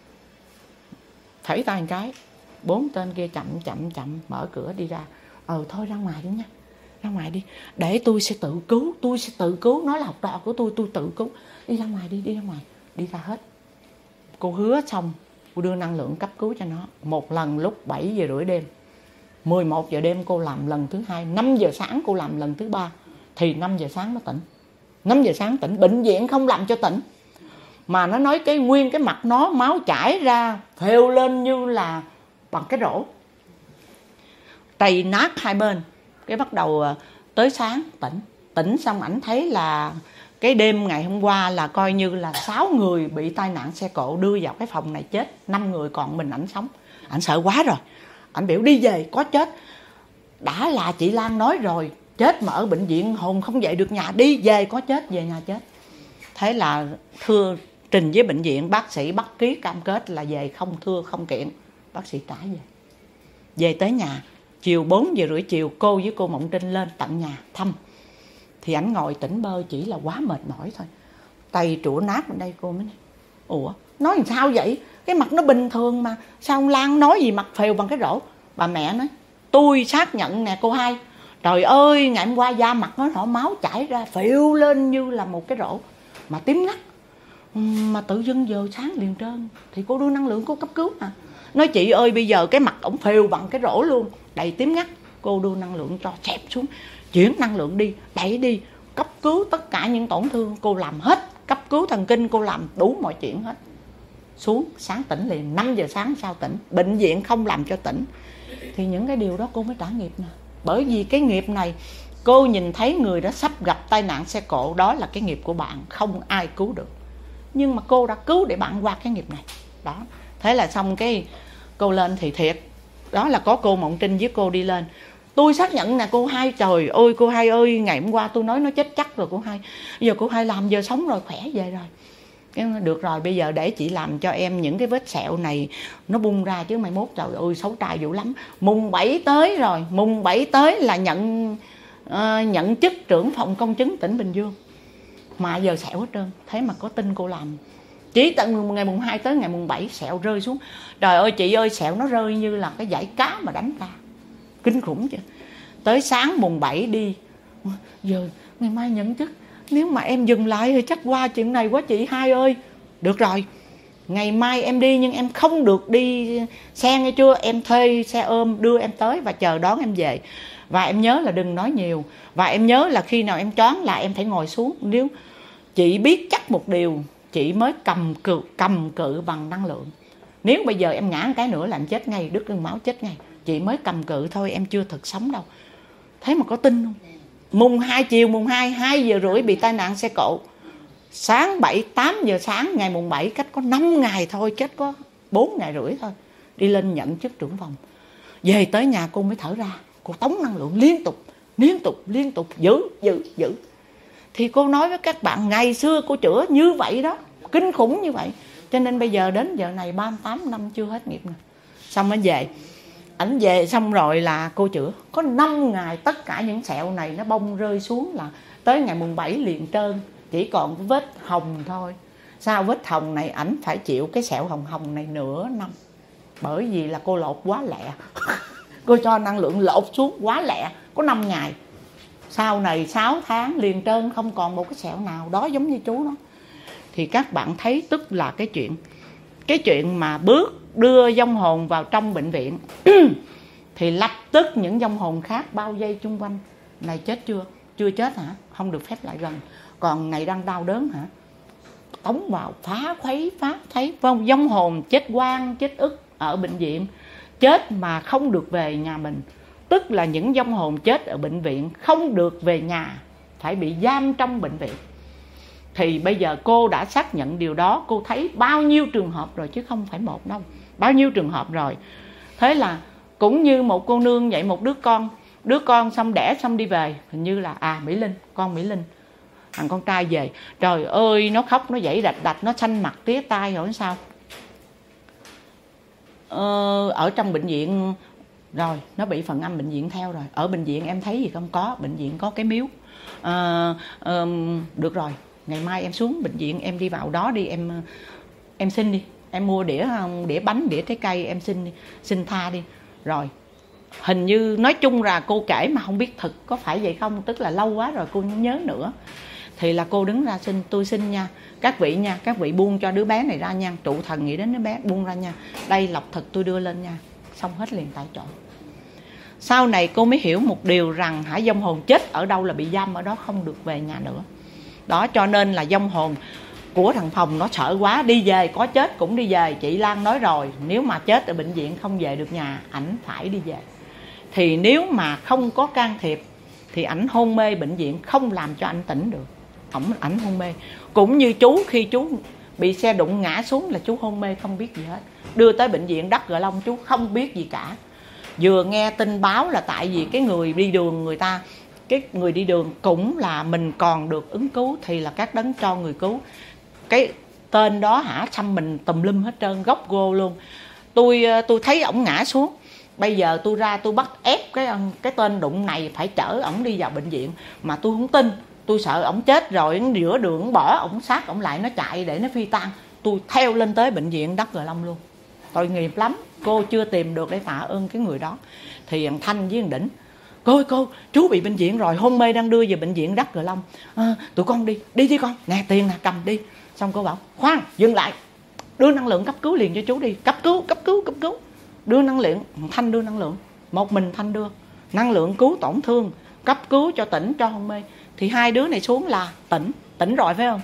phẩy tay một cái, 4 tên kia chậm mở cửa đi ra. Thôi ra ngoài đi nha, ra ngoài đi, để tôi sẽ tự cứu, tôi sẽ tự cứu. Nó là học trò của tôi tự cứu. Đi ra ngoài đi, đi ra ngoài. Đi ra hết. Cô hứa xong, cô đưa năng lượng cấp cứu cho nó. Một lần lúc 7 giờ rưỡi đêm, 11 giờ đêm cô làm lần thứ 2, 5 giờ sáng cô làm lần thứ 3. Thì 5 giờ sáng nó tỉnh. 5 giờ sáng tỉnh, bệnh viện không làm cho tỉnh. Mà nó nói cái nguyên cái mặt nó máu chảy ra, phêu lên như là bằng cái rổ, tay nát hai bên. Cái bắt đầu tới sáng tỉnh xong ảnh thấy là cái đêm ngày hôm qua là coi như là 6 người bị tai nạn xe cộ đưa vào cái phòng này chết, 5 người còn mình ảnh sống. Ảnh sợ quá rồi, ảnh biểu đi về có chết. Đã là chị Lan nói rồi, chết mà ở bệnh viện hồn không dậy được nhà, đi về có chết về nhà chết. Thế là thưa trình với bệnh viện, bác sĩ bắt ký cam kết là về không thưa không kiện. Bác sĩ trả về. Về tới nhà chiều 4 giờ rưỡi chiều, cô với cô Mộng Trinh lên tận nhà thăm. Thì ảnh ngồi tỉnh bơ, chỉ là quá mệt mỏi thôi, tay trũa nát bên đây. Cô mới nói ủa nói làm sao vậy, cái mặt nó bình thường mà sao ông Lan nói gì mặt phèo bằng cái rổ. Bà mẹ nói tôi xác nhận nè cô hai, trời ơi ngày hôm qua da mặt nó máu chảy ra phèo lên như là một cái rổ mà tím ngắt. Mà tự dưng giờ sáng liền trơn. Thì cô đưa năng lượng cô cấp cứu mà. Nói chị ơi bây giờ cái mặt ổng phèo bằng cái rổ luôn, đầy tím ngắt. Cô đưa năng lượng cho xẹp xuống, chuyển năng lượng đi, đẩy đi, cấp cứu tất cả những tổn thương cô làm hết. Cấp cứu thần kinh cô làm đủ mọi chuyện hết. Xuống sáng tỉnh liền, 5 giờ sáng sau tỉnh. Bệnh viện không làm cho tỉnh. Thì những cái điều đó cô mới trả nghiệp nè. Bởi vì cái nghiệp này cô nhìn thấy người đó sắp gặp tai nạn xe cộ, đó là cái nghiệp của bạn, không ai cứu được. Nhưng mà cô đã cứu để bạn qua cái nghiệp này. Đó. Thế là xong cái cô lên thì thiệt. Đó là có cô Mộng Trinh với cô đi lên. Tôi xác nhận nè cô hai, trời ơi cô hai ơi, ngày hôm qua tôi nói nó chết chắc rồi cô hai. Bây giờ cô hai làm giờ sống rồi, khỏe về rồi. Được rồi, bây giờ để chị làm cho em những cái vết sẹo này nó bung ra, chứ mai mốt trời ơi xấu trai dữ lắm. Mùng 7 tới rồi, mùng 7 tới là nhận chức trưởng phòng công chứng tỉnh Bình Dương. Mà giờ sẹo hết trơn. Thế mà có tin cô làm. Chỉ tận ngày mùng 2 tới ngày mùng 7 sẹo rơi xuống. Trời ơi chị ơi, sẹo nó rơi như là cái dải cá mà đánh ra. Kinh khủng chứ. Tới sáng mùng 7 đi, giờ ngày mai nhận chức, nếu mà em dừng lại thì chắc qua chuyện này quá chị hai ơi. Được rồi, ngày mai em đi nhưng em không được đi xe nghe chưa. Em thuê xe ôm đưa em tới và chờ đón em về. Và em nhớ là đừng nói nhiều. Và em nhớ là khi nào em choáng là em phải ngồi xuống. Nếu chị biết chắc một điều, chị mới cầm cự bằng năng lượng. Nếu bây giờ em ngã một cái nữa là em chết ngay, đứt gân máu chết ngay. Chị mới cầm cự thôi, em chưa thực sống đâu. Thế mà có tin không? Mùng 2 chiều mùng 2, 2 giờ rưỡi bị tai nạn xe cộ. Sáng 7, 8 giờ sáng ngày mùng 7, cách có 5 ngày thôi, chết có 4 ngày rưỡi thôi. Đi lên nhận chức trưởng phòng. Về tới nhà cô mới thở ra. Cô tống năng lượng liên tục, giữ. Thì cô nói với các bạn, ngày xưa cô chữa như vậy đó, kinh khủng như vậy. Cho nên bây giờ đến giờ này 38 năm chưa hết nghiệp nè. Xong mới về. Ảnh về xong rồi là cô chữa. Có 5 ngày tất cả những sẹo này nó bông rơi xuống là tới ngày mùng 7 liền trơn. Chỉ còn cái vết hồng thôi. Sau vết hồng này ảnh phải chịu cái sẹo hồng này nửa năm. Bởi vì là cô lột quá lẹ. Cô cho năng lượng lột xuống quá lẹ. Có 5 ngày. Sau này 6 tháng liền trơn không còn một cái sẹo nào. Đó giống như chú nó. Thì các bạn thấy tức là cái chuyện mà bước đưa vong hồn vào trong bệnh viện thì lập tức những vong hồn khác bao vây chung quanh. Này chết chưa? Chưa chết hả? Không được phép lại gần. Còn này đang đau đớn hả? Tống vào phá thấy vong hồn chết oan chết ức ở bệnh viện, chết mà không được về nhà mình. Tức là những vong hồn chết ở bệnh viện không được về nhà, phải bị giam trong bệnh viện. Thì bây giờ cô đã xác nhận điều đó. Cô thấy bao nhiêu trường hợp rồi chứ không phải một đâu. Bao nhiêu trường hợp rồi. Thế là cũng như một cô nương vậy, một đứa con xong đẻ xong đi về. Hình như là Mỹ Linh, con Mỹ Linh. Thằng con trai về, trời ơi nó khóc nó dãy đạch đạch, nó xanh mặt tía tai rồi sao. Ở trong bệnh viện rồi nó bị phần âm bệnh viện theo rồi. Ở bệnh viện em thấy gì không? Có, bệnh viện có cái miếu. Được rồi, ngày mai em xuống bệnh viện, em đi vào đó đi, em xin đi, em mua đĩa bánh, đĩa trái cây, em xin tha đi. Rồi hình như nói chung là cô kể mà không biết thực có phải vậy không, tức là lâu quá rồi cô không nhớ nữa. Thì là cô đứng ra xin, tôi xin nha các vị nha, các vị buông cho đứa bé này ra nha, trụ thần nghĩ đến đứa bé, buông ra nha, đây lộc thực tôi đưa lên nha. Xong hết liền tại chỗ. Sau này cô mới hiểu một điều rằng vong hồn chết ở đâu là bị giam ở đó, không được về nhà nữa. Đó, cho nên là vong hồn của thằng Phòng nó sợ quá, đi về có chết cũng đi về. Chị Lan nói rồi, nếu mà chết ở bệnh viện không về được nhà, ảnh phải đi về. Thì nếu mà không có can thiệp thì ảnh hôn mê bệnh viện, không làm cho ảnh tỉnh được. Ảnh hôn mê. Cũng như chú, khi chú bị xe đụng ngã xuống là chú hôn mê không biết gì hết. Đưa tới bệnh viện Đắk Gờ Long chú không biết gì cả. Vừa nghe tin báo là tại vì cái người đi đường người ta, cái người đi đường cũng là mình còn được ứng cứu thì là các đấng cho người cứu. Cái tên đó xăm mình tùm lum hết trơn, gốc gô luôn. Tôi thấy ổng ngã xuống. Bây giờ tôi ra tôi bắt ép cái tên đụng này phải chở ổng đi vào bệnh viện. Mà tôi không tin, tôi sợ ổng chết rồi giữa đường bỏ ổng xác ổng lại, nó chạy để nó phi tang. Tôi theo lên tới bệnh viện Đắk Gờ Long luôn. Tội nghiệp lắm. Cô chưa tìm được để tạ ơn cái người đó. Thì thằng Thanh với thằng Đỉnh, cô ơi cô, chú bị bệnh viện rồi, hôn mê đang đưa về bệnh viện Đắk Gờ Long. Tụi con đi con, nè tiền nè, cầm đi. Xong cô bảo khoan, dừng lại, đưa năng lượng cấp cứu liền cho chú đi. Cấp cứu. Đưa năng lượng, Thanh đưa năng lượng, một mình Thanh đưa năng lượng cứu tổn thương, cấp cứu cho tỉnh, cho hôn mê. Thì hai đứa này xuống là tỉnh rồi phải không?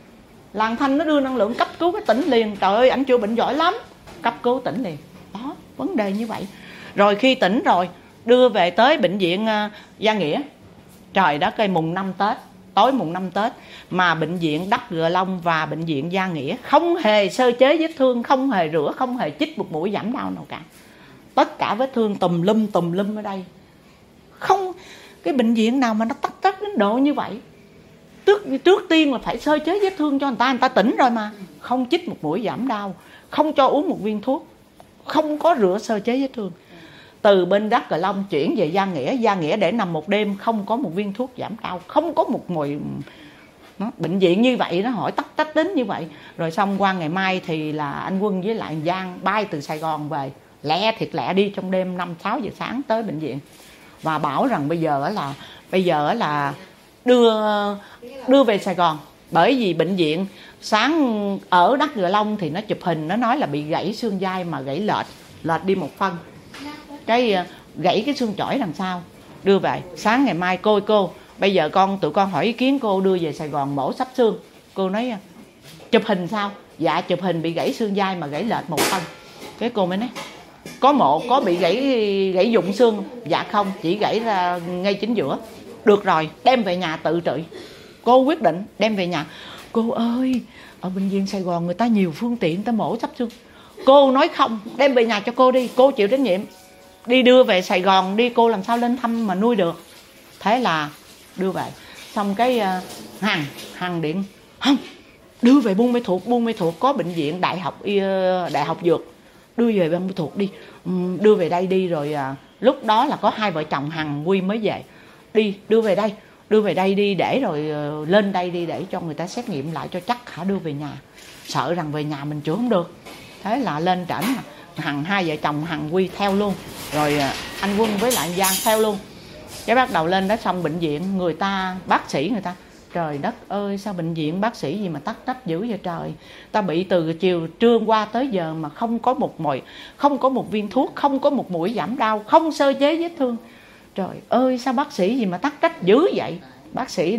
Làng Thanh nó đưa năng lượng cấp cứu cái tỉnh liền. Trời ơi anh chưa bệnh giỏi lắm, cấp cứu tỉnh liền. Đó, vấn đề như vậy. Rồi khi tỉnh rồi đưa về tới bệnh viện Gia Nghĩa. Trời đất ơi, mùng 5 Tết, tối mùng 5 Tết mà bệnh viện Đắk Gờ Long và bệnh viện Gia Nghĩa không hề sơ chế vết thương, không hề rửa, không hề chích một mũi giảm đau nào cả. Tất cả vết thương tùm lum ở đây. Không cái bệnh viện nào mà nó tắc đến độ như vậy. Trước tiên là phải sơ chế vết thương cho người ta tỉnh rồi mà. Không chích một mũi giảm đau, không cho uống một viên thuốc, không có rửa sơ chế vết thương. Từ bên Đắk Gờ Long chuyển về Gia Nghĩa để nằm một đêm, không có một viên thuốc giảm đau, không có một mùi. Bệnh viện như vậy nó hỏi tắc đến như vậy. Rồi xong qua ngày mai thì là anh Quân với lại Giang bay từ Sài Gòn về, lẹ đi trong đêm 5-6 giờ sáng tới bệnh viện. Và bảo rằng bây giờ là đưa về Sài Gòn. Bởi vì bệnh viện sáng ở Đắk Gờ Long thì nó chụp hình, nó nói là bị gãy xương vai mà gãy lệch đi một phân, cái gãy cái xương chỏi đằng sau. Đưa về sáng ngày mai cô bây giờ tụi con hỏi ý kiến cô, đưa về Sài Gòn mổ sắp xương. Cô nói chụp hình sao? Dạ chụp hình bị gãy xương vai mà gãy lệch một phân. Cái cô mới nói có bị gãy dụng xương? Dạ không, chỉ gãy ra ngay chính giữa. Được rồi, đem về nhà tự trị. Cô quyết định đem về nhà. Cô ơi, ở bệnh viện Sài Gòn người ta nhiều phương tiện, người ta mổ sắp xương. Cô nói không, đem về nhà cho cô đi, cô chịu trách nhiệm. Đi đưa về Sài Gòn đi, cô làm sao lên thăm mà nuôi được. Thế là đưa về. Xong cái Hằng điện không, đưa về Buôn Mê Thuột có bệnh viện đại học dược, đưa về Buôn Mê Thuột đi, đưa về đây đi. Rồi lúc đó là có hai vợ chồng Hằng Quy mới về. Đi đưa về đây đi, để rồi lên đây đi để cho người ta xét nghiệm lại cho chắc đưa về nhà. Sợ rằng về nhà mình chữa không được. Thế là lên trển hai vợ chồng Hằng Quy theo luôn, rồi anh Quân với lại Giang theo luôn. Cái bắt đầu lên đó xong bệnh viện người ta, bác sĩ người ta, trời đất ơi sao bệnh viện bác sĩ gì mà tắc trách dữ vậy trời. Ta bị từ chiều trưa qua tới giờ mà không có một viên thuốc, không có một mũi giảm đau, không sơ chế vết thương. Trời ơi sao bác sĩ gì mà tắc trách dữ vậy. Bác sĩ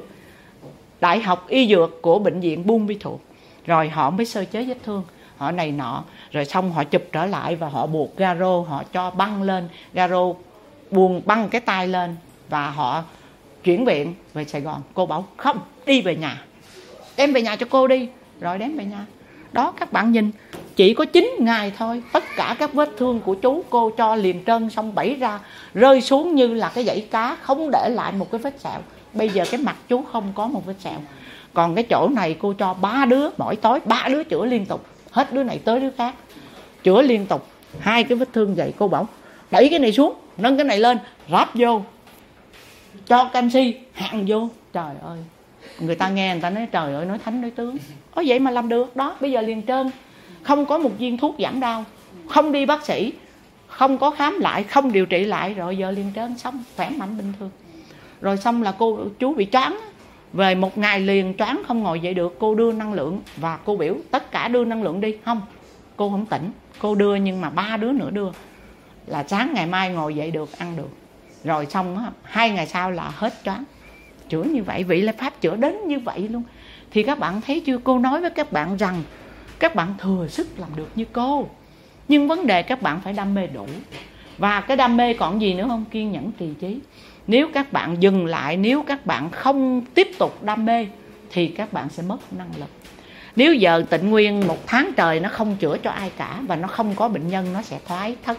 đại học y dược của bệnh viện Buôn Mê Thuột. Rồi họ mới sơ chế vết thương, họ này nọ. Rồi xong họ chụp trở lại và họ buộc garo, họ cho băng lên garo, buông băng cái tay lên và họ chuyển viện về Sài Gòn. Cô bảo không, đi về nhà, đem về nhà cho cô đi. Rồi đem về nhà. Đó các bạn nhìn, chỉ có 9 ngày thôi, tất cả các vết thương của chú cô cho liền trơn, xong bẫy ra rơi xuống như là cái dãy cá, không để lại một cái vết sẹo. Bây giờ cái mặt chú không có một vết sẹo. Còn cái chỗ này cô cho 3 đứa, mỗi tối 3 đứa chữa liên tục, hết đứa này tới đứa khác, chữa liên tục. 2 cái vết thương vậy cô bảo đẩy cái này xuống, nâng cái này lên, ráp vô, cho canxi, hạn vô. Trời ơi, người ta nghe người ta nói trời ơi, nói thánh nói tướng. Vậy mà làm được đó. Bây giờ liền trơn, không có một viên thuốc giảm đau, không đi bác sĩ, không có khám lại, không điều trị lại, rồi giờ liền trơn xong, khỏe mạnh bình thường. Rồi xong là chú bị choáng, về một ngày liền choáng không ngồi dậy được. Cô đưa năng lượng và cô biểu tất cả đưa năng lượng đi. Không, cô không tỉnh. Cô đưa nhưng mà 3 đứa nữa đưa, là sáng ngày mai ngồi dậy được, ăn được. Rồi xong 2 ngày sau là hết choáng. Chữa như vậy, vị Lai Pháp chữa đến như vậy luôn. Thì các bạn thấy chưa, cô nói với các bạn rằng các bạn thừa sức làm được như cô, nhưng vấn đề các bạn phải đam mê đủ. Và cái đam mê còn gì nữa không? Kiên nhẫn trì trí. Nếu các bạn dừng lại, nếu các bạn không tiếp tục đam mê thì các bạn sẽ mất năng lực. Nếu giờ Tịnh Nguyên 1 tháng trời nó không chữa cho ai cả, và nó không có bệnh nhân, nó sẽ thoái thất.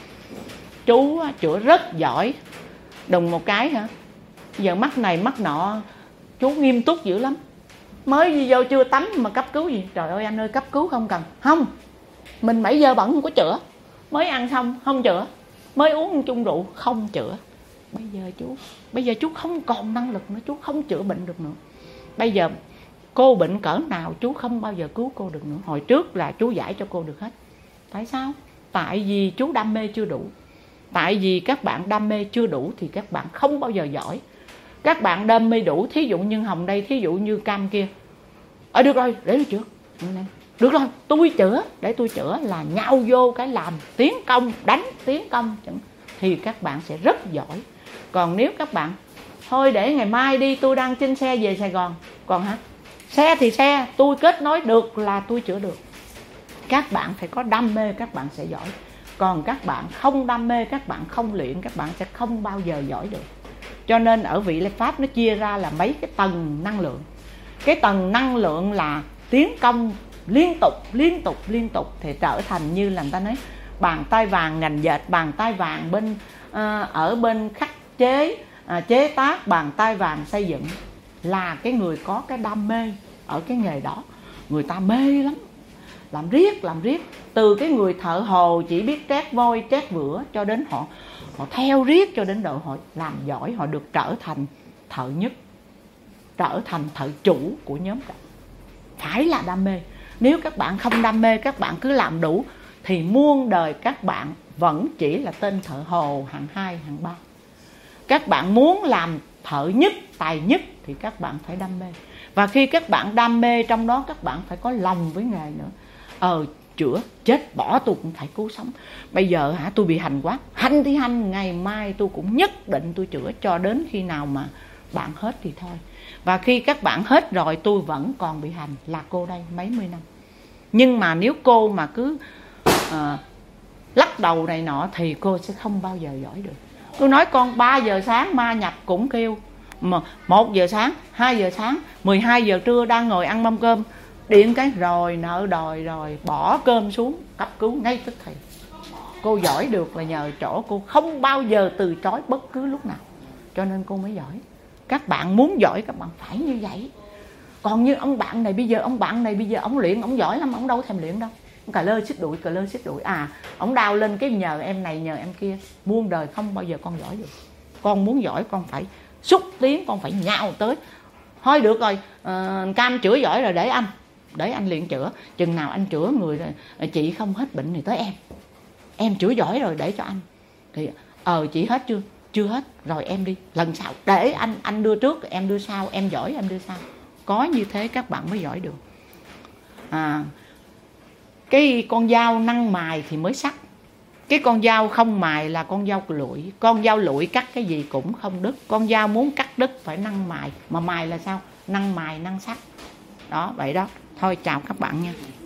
Chú chữa rất giỏi. Đùng một cái hả, giờ mắc này mắc nọ, chú nghiêm túc dữ lắm. Mới đi vô chưa tắm mà cấp cứu gì? Trời ơi anh ơi, cấp cứu không cần. Không, mình 7 giờ bận không có chữa. Mới ăn xong không chữa, mới uống một chung rượu không chữa. Bây giờ chú không còn năng lực nữa, chú không chữa bệnh được nữa. Bây giờ cô bệnh cỡ nào chú không bao giờ cứu cô được nữa. Hồi trước là chú giải cho cô được hết. Tại sao? Tại vì chú đam mê chưa đủ. Tại vì các bạn đam mê chưa đủ thì các bạn không bao giờ giỏi. Các bạn đam mê đủ, thí dụ như Hồng đây, thí dụ như Cam kia, được rồi, để tôi chữa. Được rồi, tôi chữa, để tôi chữa, là nhao vô cái làm, tiến công, đánh, tiến công, thì các bạn sẽ rất giỏi. Còn nếu các bạn thôi để ngày mai đi, tôi đang trên xe về Sài Gòn. Còn hả, xe thì xe, tôi kết nối được là tôi chữa được. Các bạn phải có đam mê, các bạn sẽ giỏi. Còn các bạn không đam mê, các bạn không luyện, các bạn sẽ không bao giờ giỏi được. Cho nên ở vị Lai Pháp nó chia ra là mấy cái tầng năng lượng. Cái tầng năng lượng là tiến công liên tục thì trở thành như là người ta nói bàn tay vàng ngành dệt, bàn tay vàng bên ở bên khắc chế, chế tác, bàn tay vàng xây dựng. Là cái người có cái đam mê ở cái nghề đó, người ta mê lắm, làm riết. Từ cái người thợ hồ chỉ biết trét vôi trét vữa, cho đến họ theo riết cho đến độ họ làm giỏi, họ được trở thành thợ nhất, trở thành thợ chủ của nhóm đó. Phải là đam mê. Nếu các bạn không đam mê, các bạn cứ làm đủ thì muôn đời các bạn vẫn chỉ là tên thợ hồ hạng 2, hạng 3. Các bạn muốn làm thợ nhất, tài nhất thì các bạn phải đam mê. Và khi các bạn đam mê trong đó, các bạn phải có lòng với nghề nữa. Chữa chết bỏ tôi cũng phải cứu sống. Bây giờ tôi bị hành quá, hành thì hành, ngày mai tôi cũng nhất định tôi chữa, cho đến khi nào mà bạn hết thì thôi. Và khi các bạn hết rồi, tôi vẫn còn bị hành, là cô đây mấy mươi năm. Nhưng mà nếu cô mà cứ lắc đầu này nọ thì cô sẽ không bao giờ giỏi được. Tôi nói con 3 giờ sáng ma nhập cũng kêu, mà 1 giờ sáng, 2 giờ sáng, 12 giờ trưa đang ngồi ăn mâm cơm, điện cái rồi nợ đòi rồi bỏ cơm xuống cấp cứu ngay tức thì. Cô giỏi được là nhờ chỗ cô không bao giờ từ chối bất cứ lúc nào, cho nên cô mới giỏi. Các bạn muốn giỏi các bạn phải như vậy. Còn như ông bạn này bây giờ ông luyện, ông giỏi lắm, ông đâu thèm luyện đâu. Ông cà lơ xích đuổi. Ông đào lên cái nhờ em này nhờ em kia. Muôn đời không bao giờ con giỏi được. Con muốn giỏi con phải xúc tiến, con phải nhào tới. Thôi được rồi, Cam chữa giỏi rồi, để anh luyện chữa. Chừng nào anh chữa người chị không hết bệnh thì tới em chữa giỏi rồi để cho anh. Thì chị hết chưa? Chưa hết, rồi em đi, lần sau để anh đưa trước, em đưa sau, em giỏi em đưa sau. Có như thế các bạn mới giỏi được. Cái con dao năng mài thì mới sắc. Cái con dao không mài là con dao lụi. Con dao lụi cắt cái gì cũng không đứt. Con dao muốn cắt đứt phải năng mài. Mà mài là sao? Năng mài, năng sắc. Đó, vậy đó. Thôi chào các bạn nha.